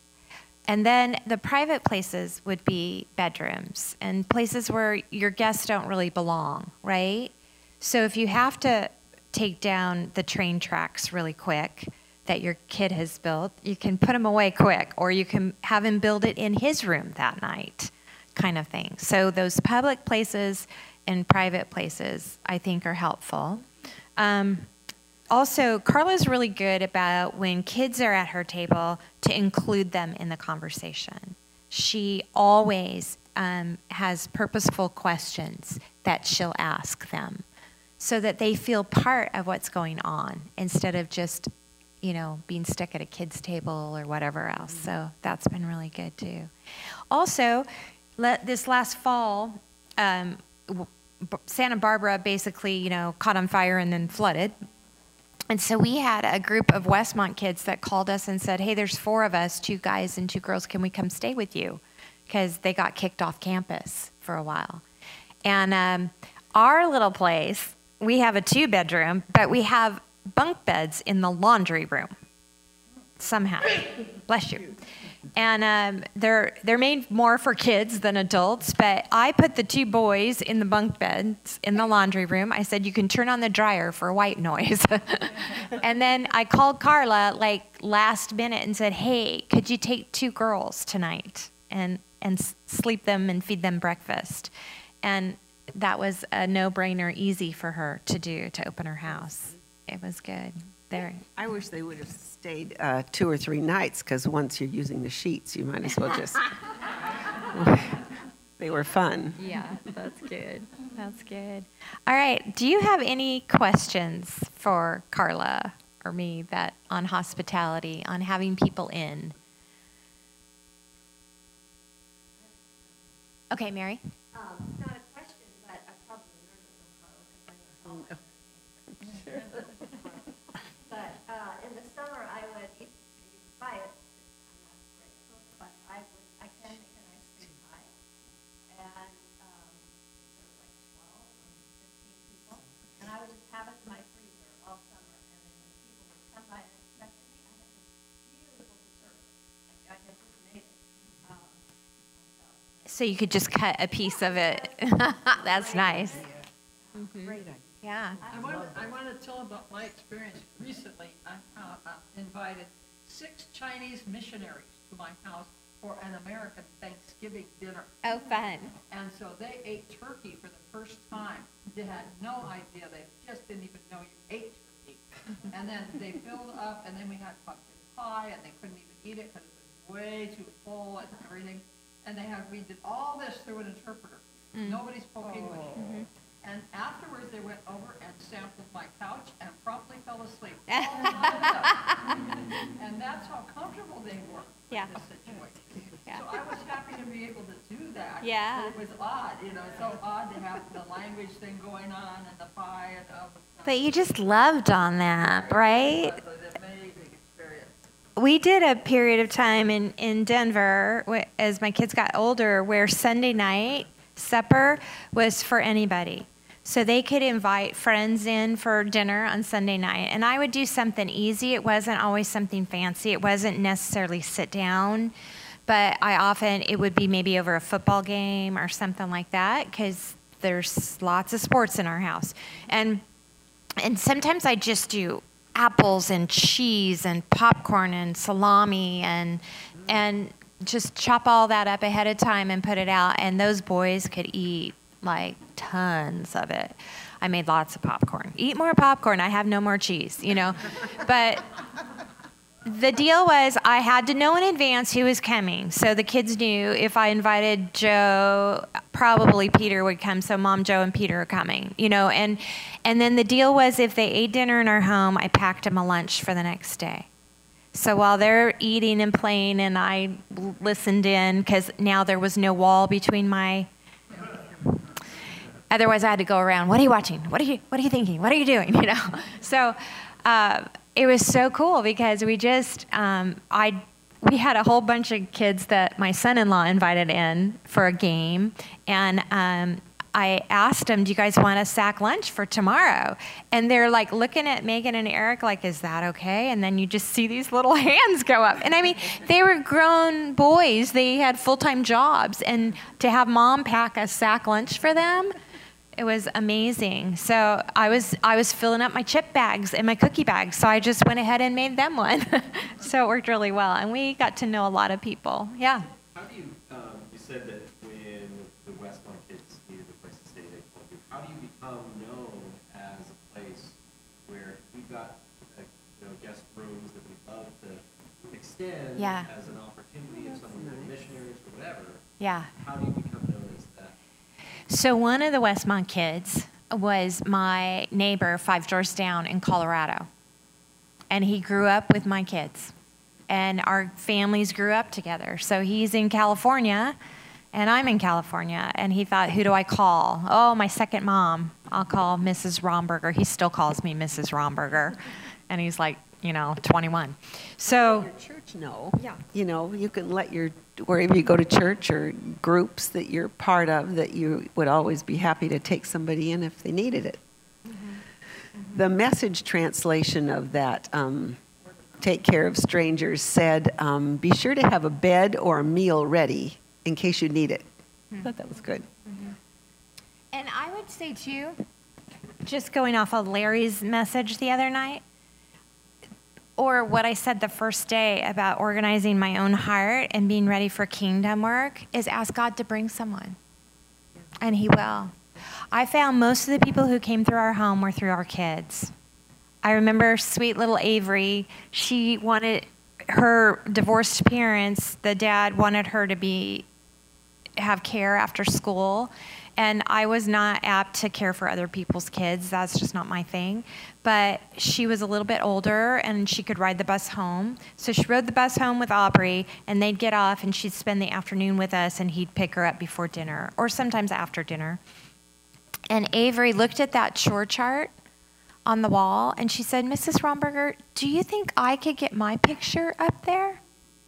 And then the private places would be bedrooms and places where your guests don't really belong, right? So if you have to take down the train tracks really quick that your kid has built, you can put them away quick, or you can have him build it in his room that night, kind of thing. So those public places and private places, I think, are helpful. Um, Also, Carla's really good about when kids are at her table to include them in the conversation. She always um, has purposeful questions that she'll ask them so that they feel part of what's going on instead of just, you know, being stuck at a kid's table or whatever else. So that's been really good too. Also, let, this last fall, um, Santa Barbara basically, you know, caught on fire and then flooded. And so we had a group of Westmont kids that called us and said, hey, there's four of us, two guys and two girls. Can we come stay with you? Because they got kicked off campus for a while. And um, our little place, we have a two-bedroom, but we have bunk beds in the laundry room somehow. Bless you. And um, they're they're made more for kids than adults, but I put the two boys in the bunk beds in the laundry room. I said, you can turn on the dryer for white noise. And then I called Carla like last minute and said, hey, could you take two girls tonight and, and s- sleep them and feed them breakfast? And that was a no-brainer, easy for her to do, to open her house. It was good. There. I wish they would have stayed uh, two or three nights, because once you're using the sheets, you might as well just. They were fun. Yeah, that's good. That's good. All right. Do you have any questions for Carla or me that on hospitality, on having people in? Okay, Mary. Um, not a question, but I probably learned it from Carla because I know how. But uh, in the summer, I would, I used to buy it. I'm not a great cook, but I would, I can make a nice big pie. And um, there were like twelve or fifteen people. And I would just have it in my freezer all summer. And then when people would come by unexpectedly, I had this beautiful dessert. Like I had just made it. Um, myself. So you could just cut a piece of it. That's nice. Great idea. Yeah. I want, I want to tell about my experience recently. I uh, uh, invited six Chinese missionaries to my house for an American Thanksgiving dinner. Oh, fun. And so they ate turkey for the first time. They had no idea. They just didn't even know you ate turkey. And then they filled up, and then we had pumpkin pie, and they couldn't even eat it because it was way too full and everything. And they had, we did all this through an interpreter. Nobody spoke English. And afterwards, they went over and sampled my couch and promptly fell asleep. All hugged up. And that's how comfortable they were with Yeah. this situation. Yeah. So I was happy to be able to do that. Yeah. But it was odd, you know, so odd to have the language thing going on and the pie and all the stuff. But you just loved on that, right? It was an amazing experience. We did a period of time in, in Denver wh- as my kids got older where Sunday night supper was for anybody. So they could invite friends in for dinner on Sunday night. And I would do something easy. It wasn't always something fancy. It wasn't necessarily sit down. But I often, it would be maybe over a football game or something like that because there's lots of sports in our house. And and sometimes I just do apples and cheese and popcorn and salami and and just chop all that up ahead of time and put it out. And those boys could eat like tons of it. I made lots of popcorn. Eat more popcorn. I have no more cheese, you know. But the deal was I had to know in advance who was coming. So the kids knew if I invited Joe, probably Peter would come. So Mom, Joe, and Peter are coming, you know. And and then the deal was if they ate dinner in our home, I packed them a lunch for the next day. So while they're eating and playing and I l- listened in, because now there was no wall between my... Otherwise, I had to go around. What are you watching? What are you? What are you thinking? What are you doing? You know. So uh, it was so cool because we just um, I we had a whole bunch of kids that my son-in-law invited in for a game, and um, I asked them, "Do you guys want a sack lunch for tomorrow?" And they're like looking at Megan and Eric, like, "Is that okay?" And then you just see these little hands go up, and I mean, they were grown boys. They had full-time jobs, and to have Mom pack a sack lunch for them. It was amazing. So I was I was filling up my chip bags and my cookie bags. So I just went ahead and made them one. So it worked really well, and we got to know a lot of people. Yeah. How do you, um, you said that when the Westmont kids needed a place to stay, they told you, how do you become known as a place where we've got, uh, you know, guest rooms that we'd love to extend Yeah. as an opportunity if someone was missionaries or whatever? Yeah. How do you become known as that? So one of the Westmont kids was my neighbor five doors down in Colorado. And he grew up with my kids. And our families grew up together. So he's in California, and I'm in California. And he thought, who do I call? Oh, my second mom. I'll call Missus Romberger. He still calls me Missus Romberger. And he's like, you know, twenty-one. So, Your church know. Yeah. You know, you can let your, wherever you go to church or groups that you're part of, that you would always be happy to take somebody in if they needed it. Mm-hmm. The Message translation of that, um, take care of strangers, said, um, be sure to have a bed or a meal ready in case you need it. I thought that was good. and I would say too, just going off of Larry's message the other night, or what I said the first day about organizing my own heart and being ready for kingdom work, is ask God to bring someone. And he will. I found most of the people who came through our home were through our kids. I remember sweet little Avery. She wanted her divorced parents, the dad wanted her to be have care after school. And I was not apt to care for other people's kids. That's just not my thing. But she was a little bit older, and she could ride the bus home. So she rode the bus home with Aubrey, and they'd get off, and she'd spend the afternoon with us, and he'd pick her up before dinner, or sometimes after dinner. And Avery looked at that chore chart on the wall, and she said, Missus Romberger, do you think I could get my picture up there?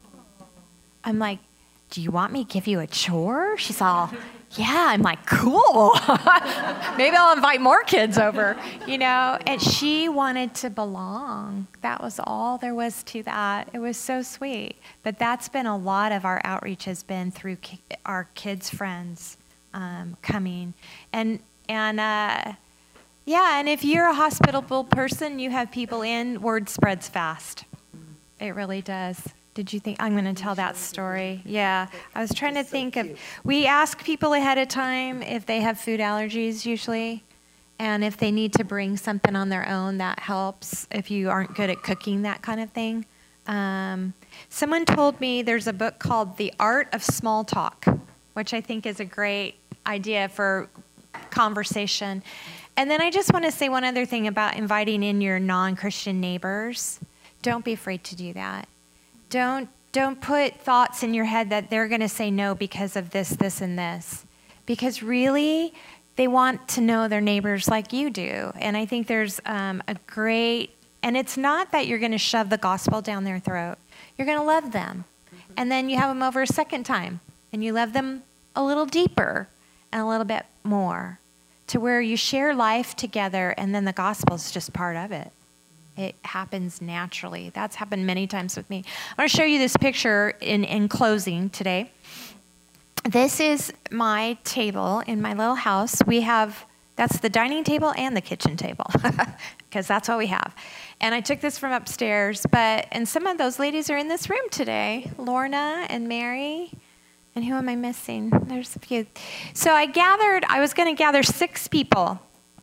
I'm like, do you want me to give you a chore? She's all, yeah. I'm like, cool. Maybe I'll invite more kids over, you know? And she wanted to belong. That was all there was to that. It was so sweet. But that's been a lot of our outreach has been through ki- our kids' friends um, coming. And, and uh, yeah, and if you're a hospitable person, you have people in, word spreads fast. It really does. Did you think, I'm going to tell that story? Yeah. I was trying to think of, we ask people ahead of time if they have food allergies usually, and if they need to bring something on their own, that helps if you aren't good at cooking, that kind of thing. Um, someone told me there's a book called The Art of Small Talk, which I think is a great idea for conversation. And then I just want to say one other thing about inviting in your non-Christian neighbors. Don't be afraid to do that. Don't don't put thoughts in your head that they're going to say no because of this, this, and this. Because really, they want to know their neighbors like you do. And I think there's um, a great, and it's not that you're going to shove the gospel down their throat. You're going to love them. And then you have them over a second time, and you love them a little deeper and a little bit more, to where you share life together, and then the gospel is just part of it. It happens naturally. That's happened many times with me. I'm going to show you this picture in, in closing today. This is my table in my little house. We have, that's the dining table and the kitchen table, because that's what we have. And I took this from upstairs, but, and some of those ladies are in this room today, Lorna and Mary. And who am I missing? There's a few. So I gathered, I was going to gather six people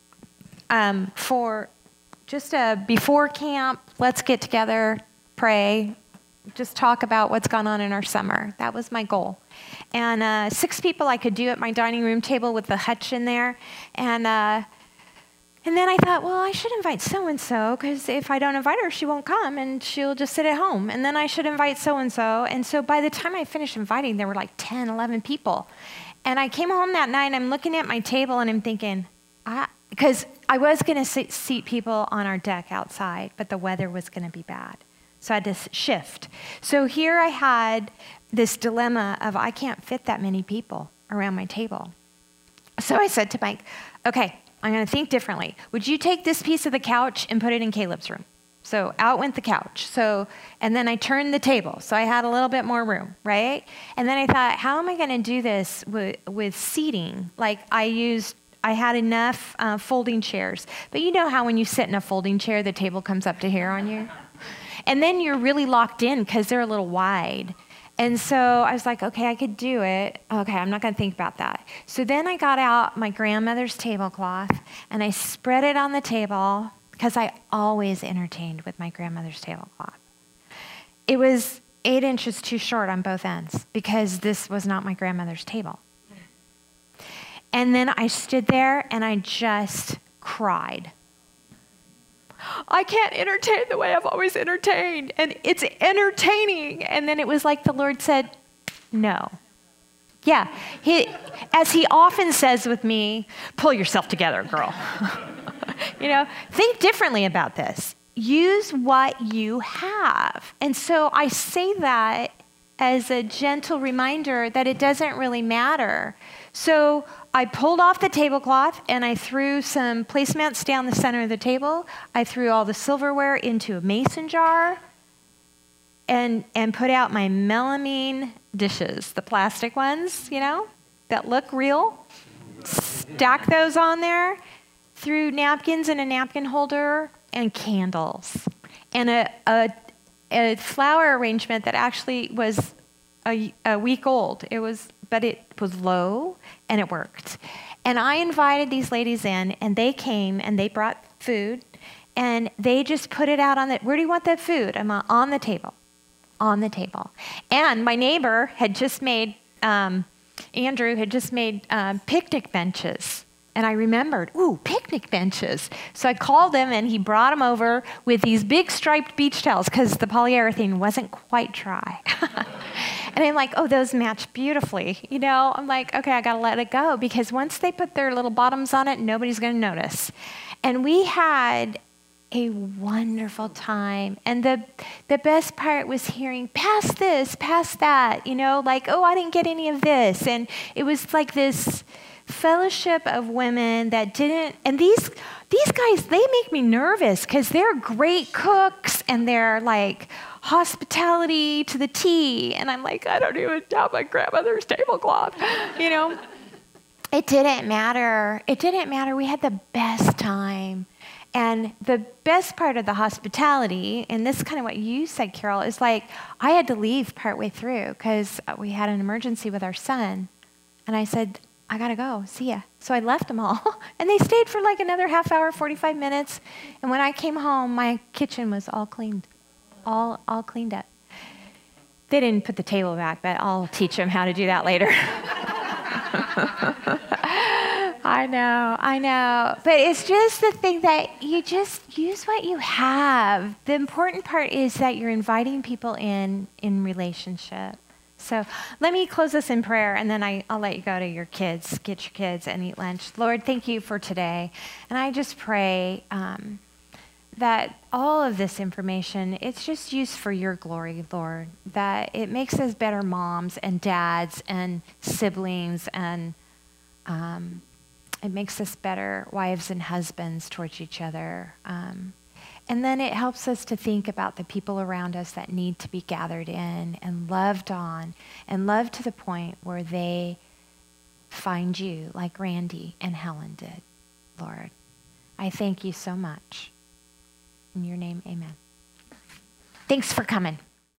um, for just a before camp, let's get together, pray, just talk about what's gone on in our summer. That was my goal. And uh, six people I could do at my dining room table with the hutch in there. And uh, and then I thought, well, I should invite so-and-so, because if I don't invite her, she won't come, and she'll just sit at home. And then I should invite so-and-so. And so by the time I finished inviting, there were like ten, eleven people. And I came home that night, and I'm looking at my table, and I'm thinking, I... because I was going to seat people on our deck outside, but the weather was going to be bad. So I had to shift. So here I had this dilemma of I can't fit that many people around my table. So I said to Mike, okay, I'm going to think differently. Would you take this piece of the couch and put it in Caleb's room? So out went the couch. So, and then I turned the table. So I had a little bit more room, right? And then I thought, how am I going to do this with, with seating? Like I used I had enough uh, folding chairs. But you know how when you sit in a folding chair, the table comes up to here on you? And then you're really locked in because they're a little wide. And so I was like, okay, I could do it. Okay, I'm not going to think about that. So then I got out my grandmother's tablecloth, and I spread it on the table, because I always entertained with my grandmother's tablecloth. It was eight inches too short on both ends, because this was not my grandmother's table. And then I stood there and I just cried. I can't entertain the way I've always entertained. And it's entertaining. And then it was like the Lord said, no. Yeah. He, as he often says with me, pull yourself together, girl. You know, think differently about this. use what you have. And so I say that as a gentle reminder that it doesn't really matter. So I pulled off the tablecloth and I threw some placemats down the center of the table. I threw all the silverware into a mason jar and, and put out my melamine dishes, the plastic ones, you know, that look real. Stack those on there, threw napkins in a napkin holder and candles. And a, a, a flower arrangement that actually was a, a week old. It was, but it was low and it worked. And I invited these ladies in and they came and they brought food and they just put it out on the, where do you want that food? I'm uh, on the table, on the table. And my neighbor had just made, um, Andrew had just made um, picnic benches. And I remembered, ooh, picnic benches. So I called him and he brought them over with these big striped beach towels because the polyurethane wasn't quite dry. And I'm like, oh, those match beautifully. You know, I'm like, okay, I got to let it go because once they put their little bottoms on it, nobody's going to notice. And we had a wonderful time. And the the best part was hearing, pass this, pass that, you know, like, oh, I didn't get any of this. And it was like this fellowship of women that didn't, and these these guys, they make me nervous because they're great cooks and they're like hospitality to the T. And I'm like, I don't even have my grandmother's tablecloth, you know. It didn't matter. It didn't matter. We had the best time. And the best part of the hospitality, and this is kind of what you said, Carol, is like I had to leave partway through because we had an emergency with our son. And I said, I got to go. See ya. So I left them all. And they stayed for like another half hour, forty-five minutes. And when I came home, my kitchen was all cleaned, all, all cleaned up. They didn't put the table back, but I'll teach them how to do that later. I know, I know. But it's just the thing that you just use what you have. The important part is that you're inviting people in in relationship. So let me close this in prayer, and then I, I'll let you go to your kids, get your kids, and eat lunch. Lord, thank you for today. And I just pray um, that all of this information, it's just used for your glory, Lord, that it makes us better moms and dads and siblings, and um, it makes us better wives and husbands towards each other. Um, And then it helps us to think about the people around us that need to be gathered in and loved on and loved to the point where they find you like Randy and Helen did, Lord. I thank you so much. In your name, amen. Thanks for coming.